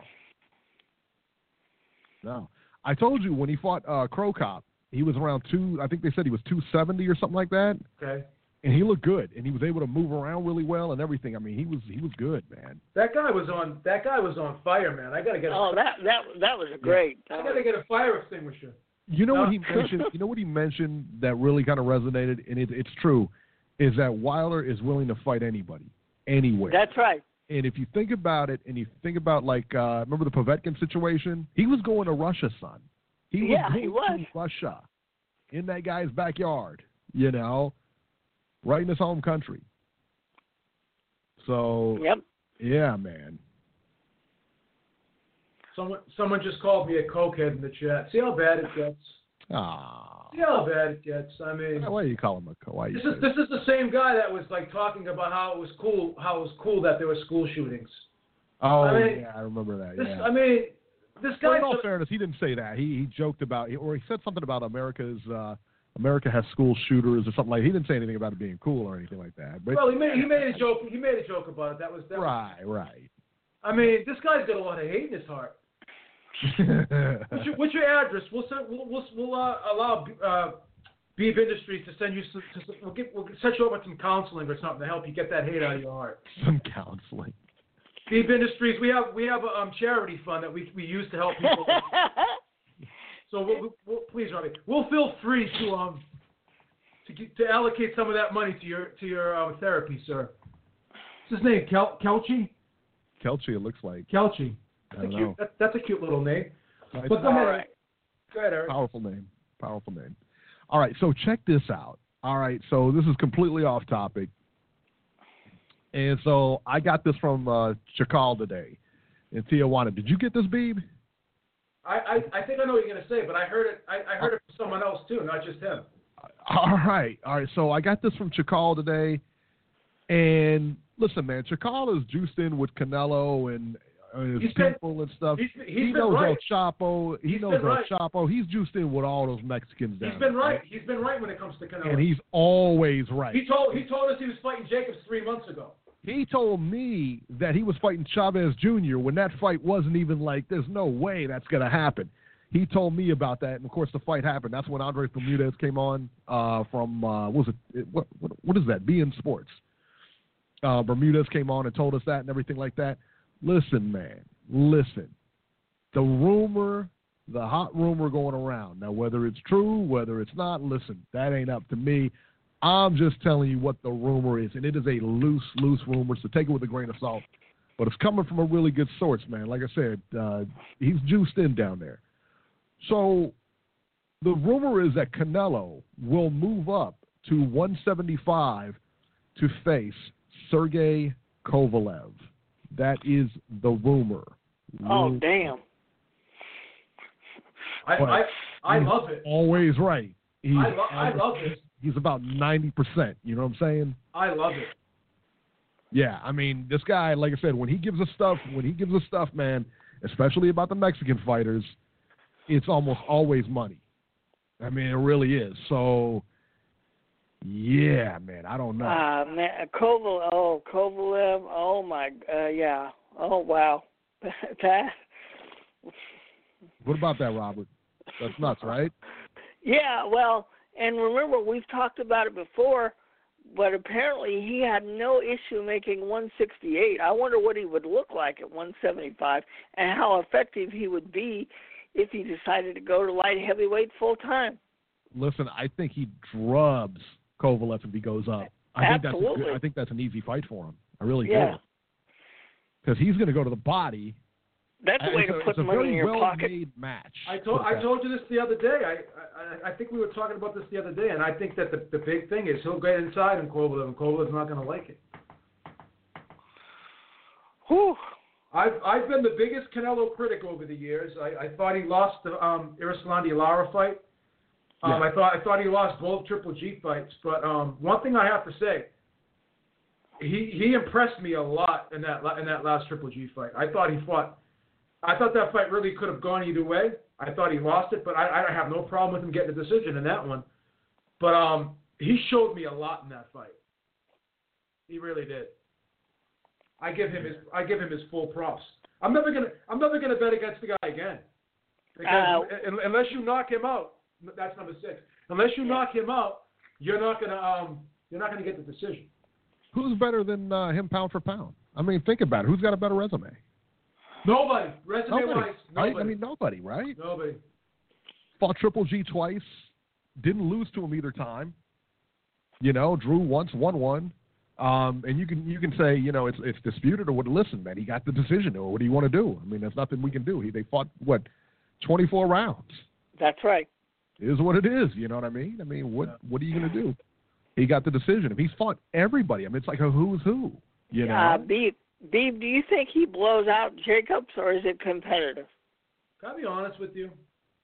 S5: No. I told you when he fought Crow Cop, he was around I think they said he was 270 or something like that.
S2: Okay.
S5: And he looked good, and he was able to move around really well and everything. I mean, he was good, man.
S2: That guy was on fire, man. I gotta get.
S4: That was great.
S2: I gotta get a fire extinguisher.
S5: You know what he mentioned? You know what he mentioned that really kind of resonated, and it's true, is that Wilder is willing to fight anybody, anywhere.
S4: That's right.
S5: And if you think about it, and you think about remember the Povetkin situation? He was going to Russia, son. He was to Russia, in that guy's backyard. You know. Right in his home country. So,
S4: yep.
S5: Yeah, man.
S2: Someone just called me a cokehead in the chat. See how bad it gets? See how bad it gets? I mean,
S5: why do you call him a cokehead?
S2: This is the same guy that was like talking about how it was cool that there were school shootings.
S5: Oh, I remember that.
S2: I mean, this guy.
S5: In all fairness, he didn't say that. He joked about, or he said something about America has school shooters or something like that. He didn't say anything about it being cool or anything like that. But,
S2: well, he made a joke. He made a joke about it. That was
S5: right.
S2: I mean, this guy's got a lot of hate in his heart. What's your address? We'll allow Beeb Industries to send you. We'll set you up with some counseling or something to help you get that hate out of your heart.
S5: Some counseling.
S2: Beeb Industries. We have a charity fund that we use to help people. So we'll please, Robbie, we'll feel free to allocate some of that money to your therapy, sir. What's his name? Kelchi?
S5: Kelchi, it looks like.
S2: Kelchi. That's a cute little name.
S5: Nice.
S2: But go ahead. Go ahead, Eric.
S5: Powerful name. All right, so check this out. All right, so this is completely off topic. And so I got this from Chakal today in Tijuana. Did you get this, Beeb?
S2: I think I know what you're gonna say, but I heard it. I heard it from someone else too, not just him.
S5: All right. So I got this from Chakal today, and listen, man, Chakal is juiced in with Canelo and his people and stuff. He knows
S2: right.
S5: El Chapo. He knows El Chapo. He's juiced in with all those Mexicans down there.
S2: He's been right. He's been right when it comes to Canelo.
S5: And he's always right.
S2: He told us he was fighting Jacobs 3 months ago.
S5: He told me that he was fighting Chavez Jr. when that fight wasn't even like, there's no way that's going to happen. He told me about that, and of course the fight happened. That's when Andres Bermudez came on from what is that? beIN Sports. Bermudez came on and told us that and everything like that. Listen, man, listen. The hot rumor going around. Now, whether it's true, whether it's not, listen, that ain't up to me. I'm just telling you what the rumor is, and it is a loose rumor, so take it with a grain of salt. But it's coming from a really good source, man. Like I said, he's juiced in down there. So the rumor is that Canelo will move up to 175 to face Sergey Kovalev. That is the rumor.
S4: Oh, damn.
S2: I love it.
S5: Always right.
S2: I love it.
S5: He's about 90%. You know what I'm saying?
S2: I love it.
S5: Yeah, I mean, this guy, like I said, when he gives us stuff, man, especially about the Mexican fighters, it's almost always money. I mean, it really is. So, yeah, man, I don't know.
S4: Man, Kovalev, oh my, yeah, oh wow, that.
S5: What about that, Robert? That's nuts, right?
S4: Yeah, well, and remember we've talked about it before, but apparently he had no issue making 168. I wonder what he would look like at 175 and how effective he would be if he decided to go to light heavyweight full time.
S5: Listen, I think he drubs Kovalev if he goes up. I think that's an easy fight for him. I really do. Because he's going to go to the body.
S4: That's the way to put money in your pocket.
S5: It's a very well-made match.
S2: I told you this the other day. I think we were talking about this the other day, and I think that the big thing is he'll get inside in Kovalev, and Kovalev's not going to like it.
S4: Whew.
S2: I've been the biggest Canelo critic over the years. I thought he lost the Erislandy Lara fight. I thought he lost both Triple G fights. But one thing I have to say, he impressed me a lot in that last Triple G fight. I thought that fight really could have gone either way. I thought he lost it, but I have no problem with him getting a decision in that one. But he showed me a lot in that fight. He really did. I give him his full props. I'm never gonna bet against the guy again. Because unless you knock him out, that's number 6. Unless you knock him out, you're not gonna get the decision.
S5: Who's better than him pound for pound? I mean, think about it. Who's got a better resume?
S2: Nobody. Resume-wise, nobody.
S5: I mean, nobody, right?
S2: Nobody.
S5: Fought Triple G twice. Didn't lose to him either time. You know, drew once, won one. And you can say, you know, it's disputed or what. Listen, man, he got the decision. Or what do you want to do? I mean, there's nothing we can do. They fought 24 rounds.
S4: That's right.
S5: It is what it is. You know what I mean? I mean, what are you going to do? He got the decision. If he's fought everybody, I mean, it's like a who's who. You know.
S4: Beeb, do you think he blows out Jacobs, or is it competitive?
S2: Can I be honest with you?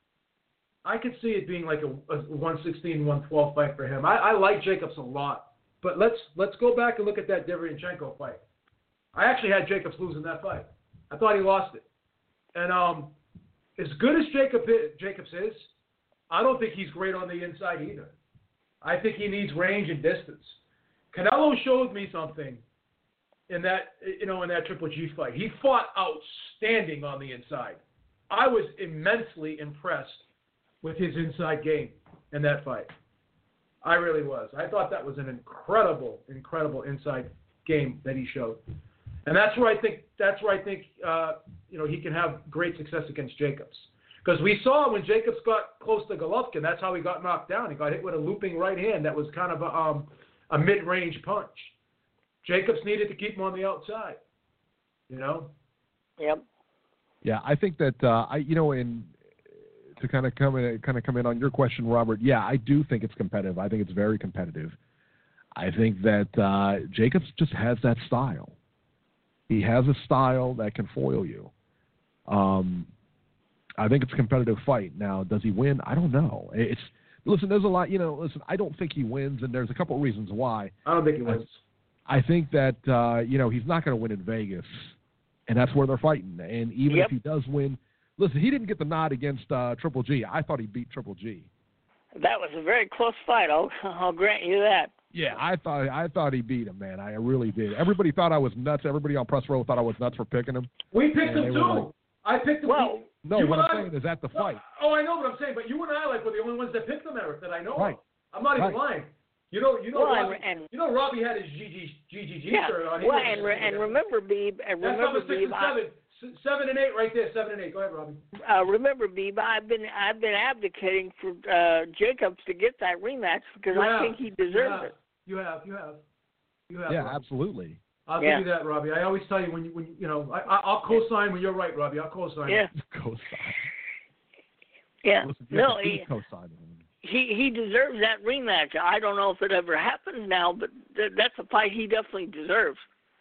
S2: I could see it being like a 116, 112 fight for him. I like Jacobs a lot, but let's go back and look at that Derevyanchenko fight. I actually had Jacobs losing that fight. I thought he lost it. And as good as Jacobs is, I don't think he's great on the inside either. I think he needs range and distance. Canelo showed me something in that Triple G fight. He fought outstanding on the inside. I was immensely impressed with his inside game in that fight. I really was. I thought that was an incredible inside game that he showed. And that's where I think he can have great success against Jacobs. Because we saw when Jacobs got close to Golovkin, that's how he got knocked down. He got hit with a looping right hand that was kind of a mid-range punch. Jacobs needed to keep him on the outside, you know?
S4: Yep.
S5: Yeah, I think that, to kind of come in on your question, Robert, yeah, I do think it's competitive. I think it's very competitive. I think that Jacobs just has that style. He has a style that can foil you. I think it's a competitive fight. Now, does he win? I don't know. Listen, there's a lot. Listen, I don't think he wins, and there's a couple of reasons why.
S2: I don't think he wins.
S5: I think that he's not going to win in Vegas, and that's where they're fighting. And even if he does win, listen, he didn't get the nod against Triple G. I thought he beat Triple G.
S4: That was a very close fight. I'll grant you that.
S5: Yeah, I thought he beat him, man. I really did. Everybody thought I was nuts. Everybody on press row thought I was nuts for picking him.
S2: We picked him too. I picked him.
S4: Well,
S5: no, what I'm saying is at the fight.
S2: Oh, I know what I'm saying, but you and I were the only ones that picked him, Eric, that I know.
S5: Right.
S2: I'm not even lying. You know,
S4: well,
S2: Robbie had his GGG shirt on.
S4: Well, and remember, Beeb,
S2: that's number 6 and 7. 7 and 8 right there. 7 and 8. Go ahead, Robbie.
S4: Remember, Beeb, I've been advocating for Jacobs to get that rematch because I think he deserves it.
S2: You have.
S5: Yeah,
S2: Robbie.
S5: Absolutely.
S2: I'll give you that, Robbie. I always tell you when I'll co-sign when you're right, Robbie. I'll co-sign.
S4: Yeah.
S5: Co-sign.
S4: Yeah.
S5: Listen,
S4: no,
S5: co-sign.
S4: He deserves that rematch. I don't know if it ever happens now, but that's a fight he definitely deserves.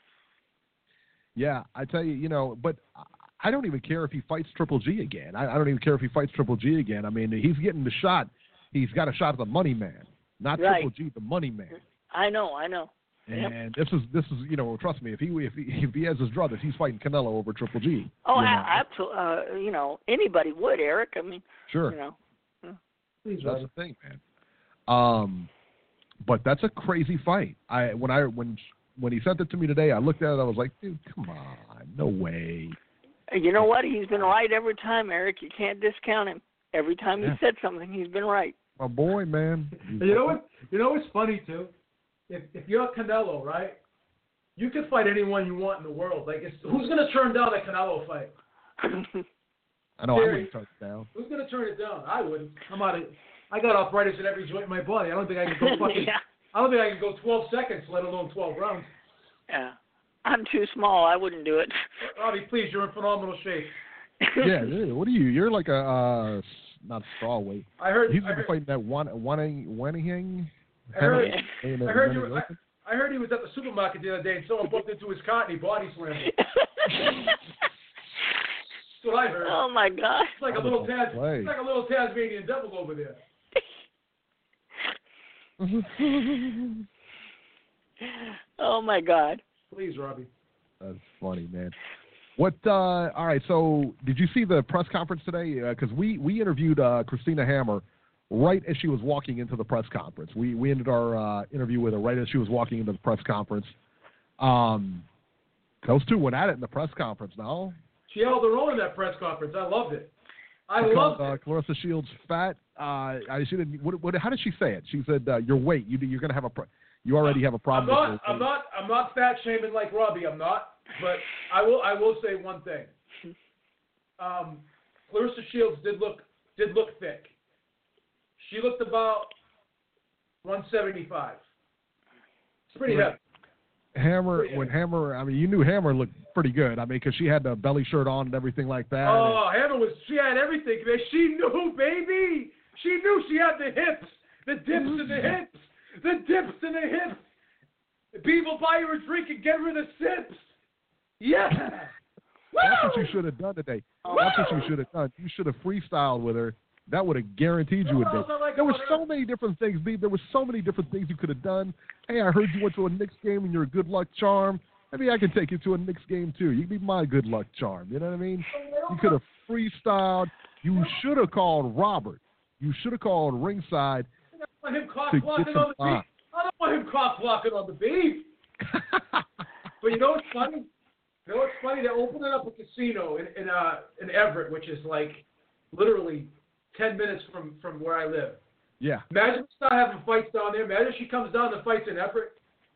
S5: Yeah, I tell you, but I don't even care if he fights Triple G again. I don't even care if he fights Triple G again. I mean, he's getting the shot. He's got a shot at the money man, not Triple G, the money man.
S4: I know.
S5: And this is trust me, if he has his druthers, he's fighting Canelo over Triple G.
S4: Oh, absolutely. Anybody would, Eric. I mean,
S5: sure.
S2: Please,
S5: that's the thing, man. But that's a crazy fight. When he sent it to me today, I looked at it. I was like, dude, come on, no way.
S4: You know what? He's been right every time, Eric. You can't discount him. Every time he said something, he's been right.
S5: My boy, man.
S2: You know what's funny too? If you're Canelo, right, you can fight anyone you want in the world. Like, who's going to turn down a Canelo fight?
S5: I know. I wouldn't turn it down.
S2: Who's going to turn it down? I wouldn't. I got arthritis in every joint in my body. I don't think I can go fucking. I don't think I can go 12 seconds, let alone 12 rounds.
S4: Yeah, I'm too small. I wouldn't do it.
S2: Robbie, please, you're in phenomenal shape.
S5: Yeah. What are you? You're like a not strawweight.
S2: I heard
S5: he's been fighting that Wanning.
S2: I heard he was at the supermarket the other day and someone bumped into his cart and he body slammed him. That's what I heard.
S4: Oh my God!
S2: It's like a little Tasmanian devil over there.
S4: Oh my God!
S2: Please, Robbie.
S5: That's funny, man. All right. So, did you see the press conference today? Because we interviewed Christina Hammer right as she was walking into the press conference. We ended our interview with her right as she was walking into the press conference. Those two went at it in the press conference. No,
S2: she held her own in that press conference. I loved it. I loved it.
S5: Clarissa Shields fat. How did she say it? She said, "Your weight. You're going to have you already have a problem."
S2: I'm not fat shaming like Robbie. I'm not. But I will say one thing. Clarissa Shields did look thick. She looked about 175. It's pretty heavy.
S5: Hammer, I mean, you knew Hammer looked pretty good. I mean, because she had the belly shirt on and everything like that.
S2: Oh, she had everything. She knew, baby. She knew she had the hips, the dips in the hips, the dips in the hips. People buy her a drink and get her the sips. Yeah.
S5: That's what you should have done today. That's what you should have done. You should have freestyled with her. That would have guaranteed you a day. There were so many different things, Steve. There were so many different things you could have done. Hey, I heard you went to a Knicks game and you're a good luck charm. Maybe I can take you to a Knicks game too. You'd be my good luck charm. You know what I mean? You could have freestyled. You should have called Robert. You should have called ringside.
S2: I don't want him cock-blocking on the beat. I don't want him cock-blocking on the beat. But you know what's funny? They're opening up a casino in Everett, which is like literally 10 minutes from where I live.
S5: Yeah. Imagine
S2: we start having fights down there. Imagine she comes down and fights in Everett.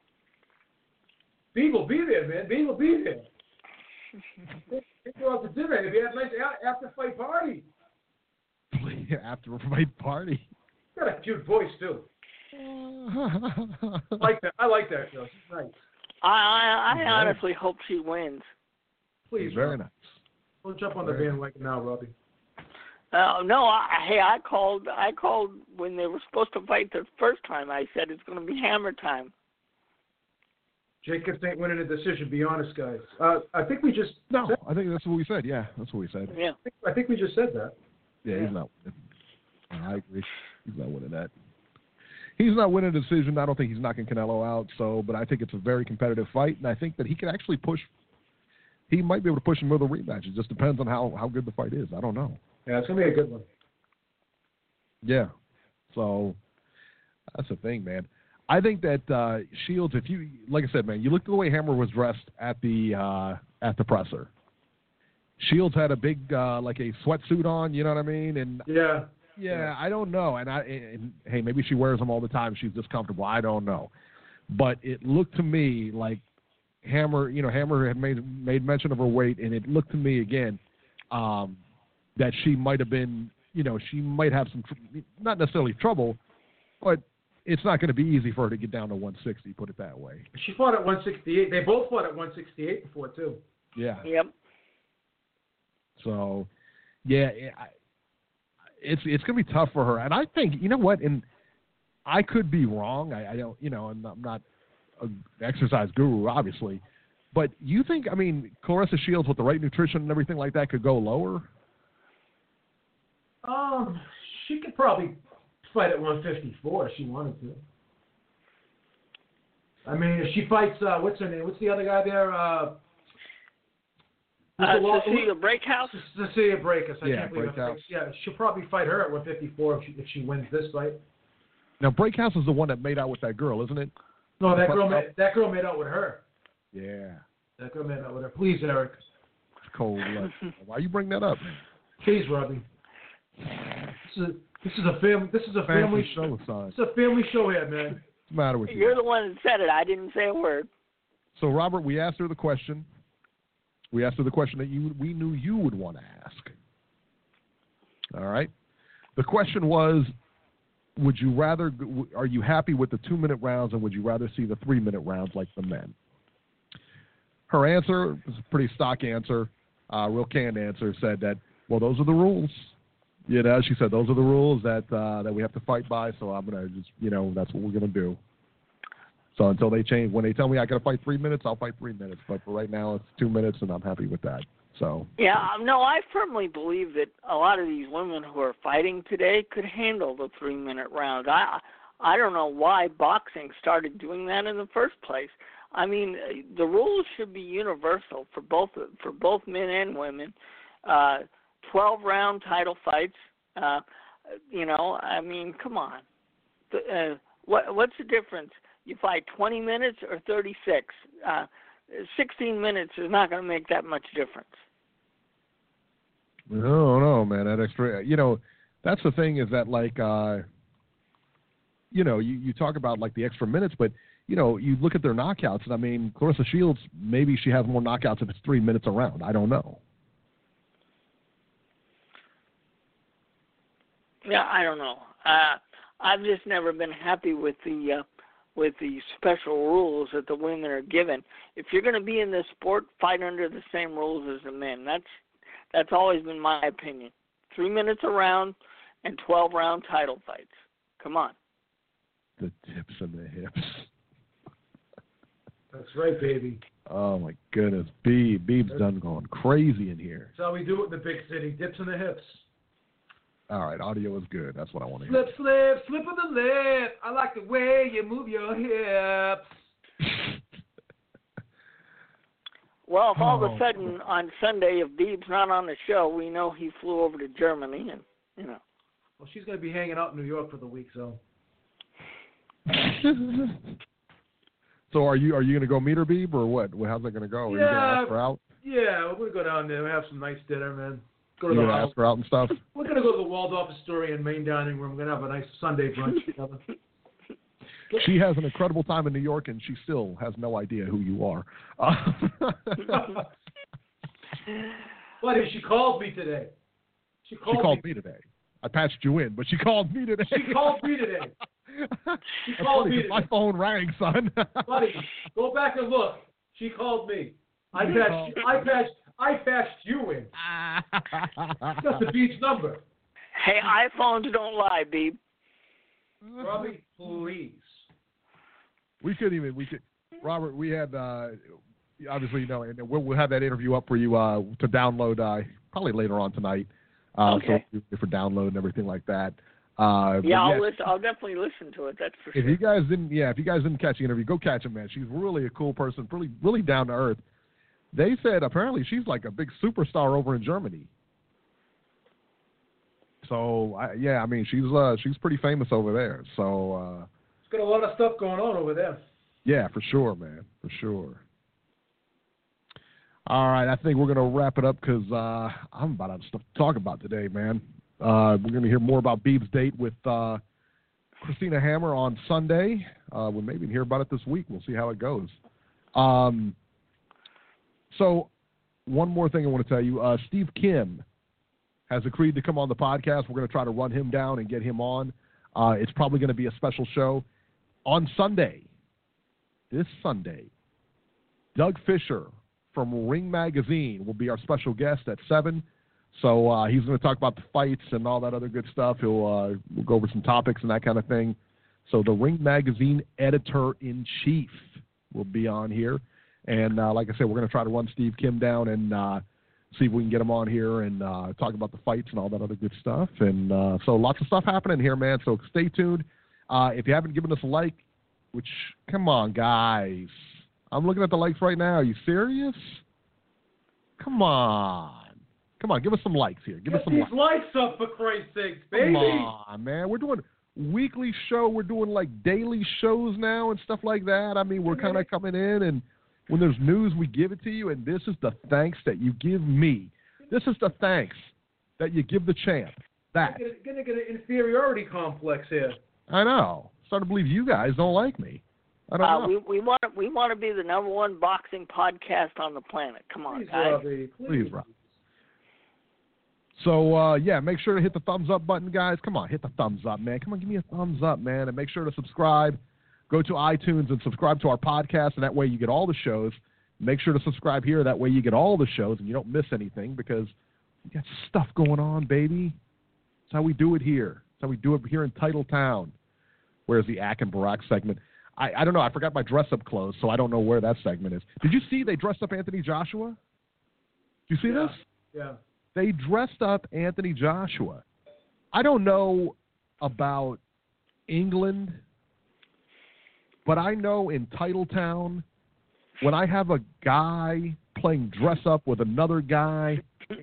S2: Beeb will be there, man. Beeb will be there. They go out to dinner. If you have a nice after-fight party.
S5: After-fight party.
S2: Got a cute voice, too. I like that, though. She's nice.
S4: I honestly hope she wins.
S2: Please,
S5: very nice.
S2: Don't jump on the bandwagon now, Robbie.
S4: No, I called when they were supposed to fight the first time. I said it's going to be Hammer time.
S2: Jacobs ain't winning a decision. Be honest, guys. I think we just
S5: I think that's what we said. Yeah, that's what we said.
S4: Yeah.
S2: I think we just said that.
S5: Yeah, he's not. I agree. He's not winning that. He's not winning a decision. I don't think he's knocking Canelo out. So, but I think it's a very competitive fight, and I think that he can actually push. He might be able to push him with a rematch. It just depends on how good the fight is. I don't know.
S2: Yeah, it's gonna be a good one.
S5: Yeah. So that's the thing, man. I think that Shields, if you, like I said, man, you look at the way Hammer was dressed at the presser. Shields had a big like a sweatsuit on, you know what I mean? And
S2: yeah,
S5: I don't know. And hey, maybe she wears them all the time. She's just comfortable. I don't know. But it looked to me like Hammer had made mention of her weight, and it looked to me again that she might have been, she might have some, not necessarily trouble, but it's not going to be easy for her to get down to 160, put it that way.
S2: She fought at 168. They both fought at 168 before, too.
S5: Yeah.
S4: Yep.
S5: So, yeah, it's going to be tough for her. And I think, you know what, and I could be wrong. I don't, and I'm not an exercise guru, obviously. But you think, Claressa Shields with the right nutrition and everything like that could go lower?
S2: She could probably fight at 154 if she wanted to. If she fights, what's her name? What's the other guy there?
S4: Cecilia Breakhouse?
S2: Cecilia Breakhouse. I
S5: Yeah,
S2: can't believe
S5: Breakhouse.
S2: Yeah, she'll probably fight her at 154 if she wins this fight.
S5: Now, Breakhouse is the one that made out with that girl, isn't it?
S2: No, that girl made out with her.
S5: Yeah.
S2: That girl made out with her. Please, Eric.
S5: It's cold. Why you bring that up, man?
S2: Please, Robbie. This is a family
S5: show, son.
S2: It's a family show here, man.
S5: What's the matter with you?
S4: You're the one that said it. I didn't say a word.
S5: So, Robert, we asked her the question. We asked her the question that we knew you would want to ask. All right? The question was, are you happy with the 2-minute rounds, and would you rather see the 3-minute rounds like the men? Her answer was a pretty stock answer, real canned answer, said that, well, those are the rules. She said those are the rules that we have to fight by, so I'm going to just, that's what we're going to do. So until they change, when they tell me I got to fight 3 minutes, I'll fight 3 minutes. But for right now, it's 2 minutes, and I'm happy with that. So
S4: yeah, no, I firmly believe that a lot of these women who are fighting today could handle the 3-minute round. I don't know why boxing started doing that in the first place. The rules should be universal for both men and women. 12-round title fights. Come on. What's the difference? You fight 20 minutes or 36. 16 minutes is not going to make that much difference.
S5: No, man. That extra, that's the thing is that, like, you talk about, like, the extra minutes, but, you look at their knockouts, and, Claressa Shields, maybe she has more knockouts if it's 3 minutes a round. I don't know.
S4: Yeah, I don't know. I've just never been happy with the special rules that the women are given. If you're going to be in this sport, fight under the same rules as the men. That's always been my opinion. 3 minutes a round and 12-round title fights. Come on.
S5: The tips and the hips.
S2: That's right, baby.
S5: Oh my goodness, Beeb's done going crazy in here.
S2: That's how we do it in the big city. Dips in the hips.
S5: All right, audio is good. That's what I want to hear.
S2: Slip of the lip. I like the way you move your hips.
S4: Well, if all of a sudden on Sunday, if Beeb's not on the show, we know he flew over to Germany, and
S2: Well, she's going to be hanging out in New York for the week, so.
S5: So are you going to go meet her, Beeb, or what? How's that going to go? Are you going to ask her out?
S2: Yeah, we're going to go down there. We have some nice dinner, man. Go to
S5: you
S2: the
S5: going to ask her out and stuff?
S2: We're going to go to the Waldorf Astoria main dining room. We're going to have a nice Sunday brunch together.
S5: She has an incredible time in New York, and she still has no idea who you are.
S2: Buddy, she called me today. She called
S5: me today. I patched you in, but she called me today.
S2: She called me today. She called me today.
S5: My phone rang, son.
S2: Buddy, go back and look. She called me. I patched you in. That's the Beeb's number.
S4: Hey, iPhones don't lie, Beeb.
S2: Robbie, please.
S5: We could Robert, we had obviously, and we'll have that interview up for you to download probably later on tonight.
S4: Okay.
S5: So for download and everything like that.
S4: I'll definitely listen to it. That's for sure.
S5: If you guys didn't catch the interview, go catch him, man. She's really a cool person, really down to earth. They said apparently she's like a big superstar over in Germany. So she's pretty famous over there. So
S2: she's got a lot of stuff going on over there.
S5: Yeah, for sure, man, for sure. All right, I think we're gonna wrap it up because I'm about out of stuff to talk about today, man. We're gonna hear more about Beeb's date with Christina Hammer on Sunday. We'll maybe hear about it this week. We'll see how it goes. So, one more thing I want to tell you. Steve Kim has agreed to come on the podcast. We're going to try to run him down and get him on. It's probably going to be a special show on Sunday. This Sunday, Doug Fisher from Ring Magazine will be our special guest at 7. So he's going to talk about the fights and all that other good stuff. We'll go over some topics and that kind of thing. So the Ring Magazine editor-in-chief will be on here. And like I said, we're going to try to run Steve Kim down and see if we can get him on here and talk about the fights and all that other good stuff. And so lots of stuff happening here, man. So stay tuned. If you haven't given us a like, which, come on, guys. I'm looking at the likes right now. Are you serious? Come on. Give us some likes here. Give us some
S2: likes up, for Christ's sakes, baby.
S5: Come on, man. We're doing weekly show. We're doing, like, daily shows now and stuff like that. I mean, we're kind of coming in, and when there's news, we give it to you, and this is the thanks that you give me. This is the thanks that you give the champ. That.
S2: You're going to get an inferiority complex here.
S5: I know. Starting to believe you guys don't like me. I don't know.
S4: We want to be the #1 boxing podcast on the planet. Come on,
S2: please,
S4: guys.
S2: Robbie,
S5: please, Rob. So, make sure to hit the thumbs up button, guys. Come on, hit the thumbs up, man. Come on, give me a thumbs up, man. And make sure to subscribe. Go to iTunes and subscribe to our podcast, and that way you get all the shows. Make sure to subscribe here. That way you get all the shows, and you don't miss anything because we got stuff going on, baby. That's how we do it here. That's how we do it here in Titletown. Where's the Ack and Barack segment? I don't know. I forgot my dress-up clothes, so I don't know where that segment is. Did you see they dressed up Anthony Joshua? Did you see this?
S2: Yeah.
S5: They dressed up Anthony Joshua. I don't know about England, but I know in Titletown, when I have a guy playing dress-up with another guy,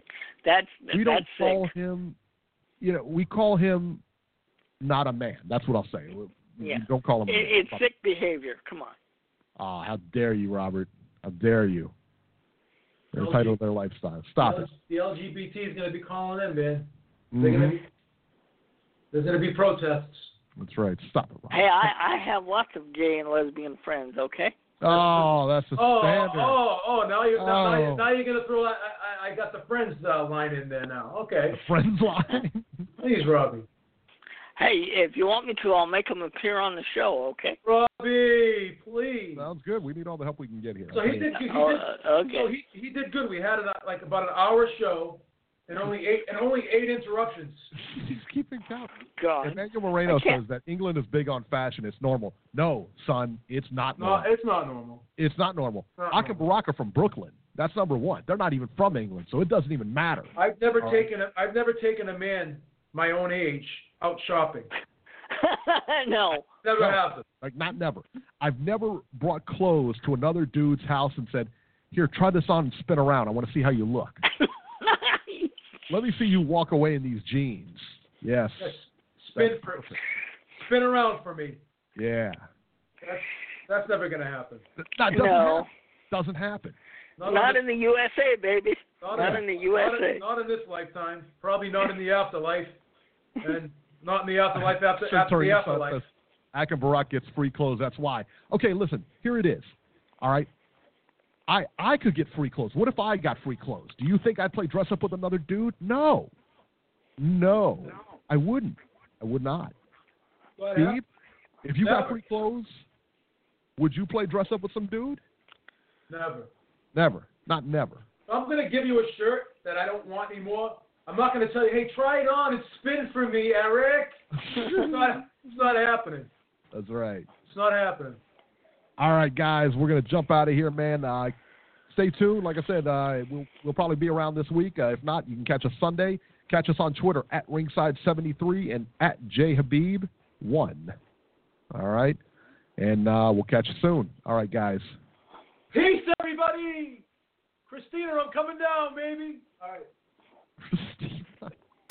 S5: we don't call him, we call him not a man. That's what I'll say.
S4: Yeah.
S5: We don't call him a man.
S4: It's sick behavior. Come on.
S5: Oh, how dare you, Robert. How dare you. They're entitled to their lifestyle. Stop it.
S2: The LGBT is going to be calling in, man.
S5: Mm-hmm.
S2: There's going to be protests.
S5: That's right. Stop it, Robert.
S4: Hey, I have lots of gay and lesbian friends, okay?
S5: Oh, that's a standard.
S2: Now you're going to throw I got the friends line in there now. Okay.
S5: The friends line?
S2: Please, Robbie.
S4: Hey, if you want me to, I'll make them appear on the show, okay?
S2: Robbie, please.
S5: Sounds good. We need all the help we can get here.
S2: So he did.
S4: Okay.
S2: So he did good. We had about an hour show, and only eight interruptions.
S5: He's keeping count.
S4: God.
S5: Emmanuel Moreno says that England is big on fashion. It's normal. No, son, it's not normal.
S2: No, it's not normal.
S5: It's not normal. Ack and Barack are from Brooklyn. That's #1. They're not even from England, so it doesn't even matter.
S2: I've never taken a man my own age out shopping.
S4: No.
S2: Never happened.
S5: Like, not never. I've never brought clothes to another dude's house and said, here, try this on and spin around. I want to see how you look. Let me see you walk away in these jeans. Yes.
S2: Spin around for me.
S5: Yeah.
S2: That's never going to happen.
S5: Doesn't happen.
S4: Not in the USA, baby. Not in the USA.
S2: Not in this lifetime. Probably not in the afterlife. And not in the afterlife after the afterlife.
S5: Ack and Barack gets free clothes. That's why. Okay, listen. Here it is. All right. I could get free clothes. What if I got free clothes? Do you think I'd play dress up with another dude? No. I wouldn't. I would not. Steve, if you got free clothes, would you play dress up with some dude?
S2: Never.
S5: Never. Not never.
S2: I'm going to give you a shirt that I don't want anymore. I'm not going to tell you, hey, try it on and spin for me, Eric. It's not happening.
S5: That's right.
S2: It's not happening.
S5: All right, guys, we're going to jump out of here, man. Stay tuned. Like I said, we'll probably be around this week. If not, you can catch us Sunday. Catch us on Twitter at Ringside73 and at JHabib1. All right? And we'll catch you soon. All right, guys.
S2: Peace, everybody. Christina, I'm coming down, baby. All right.
S5: Steve.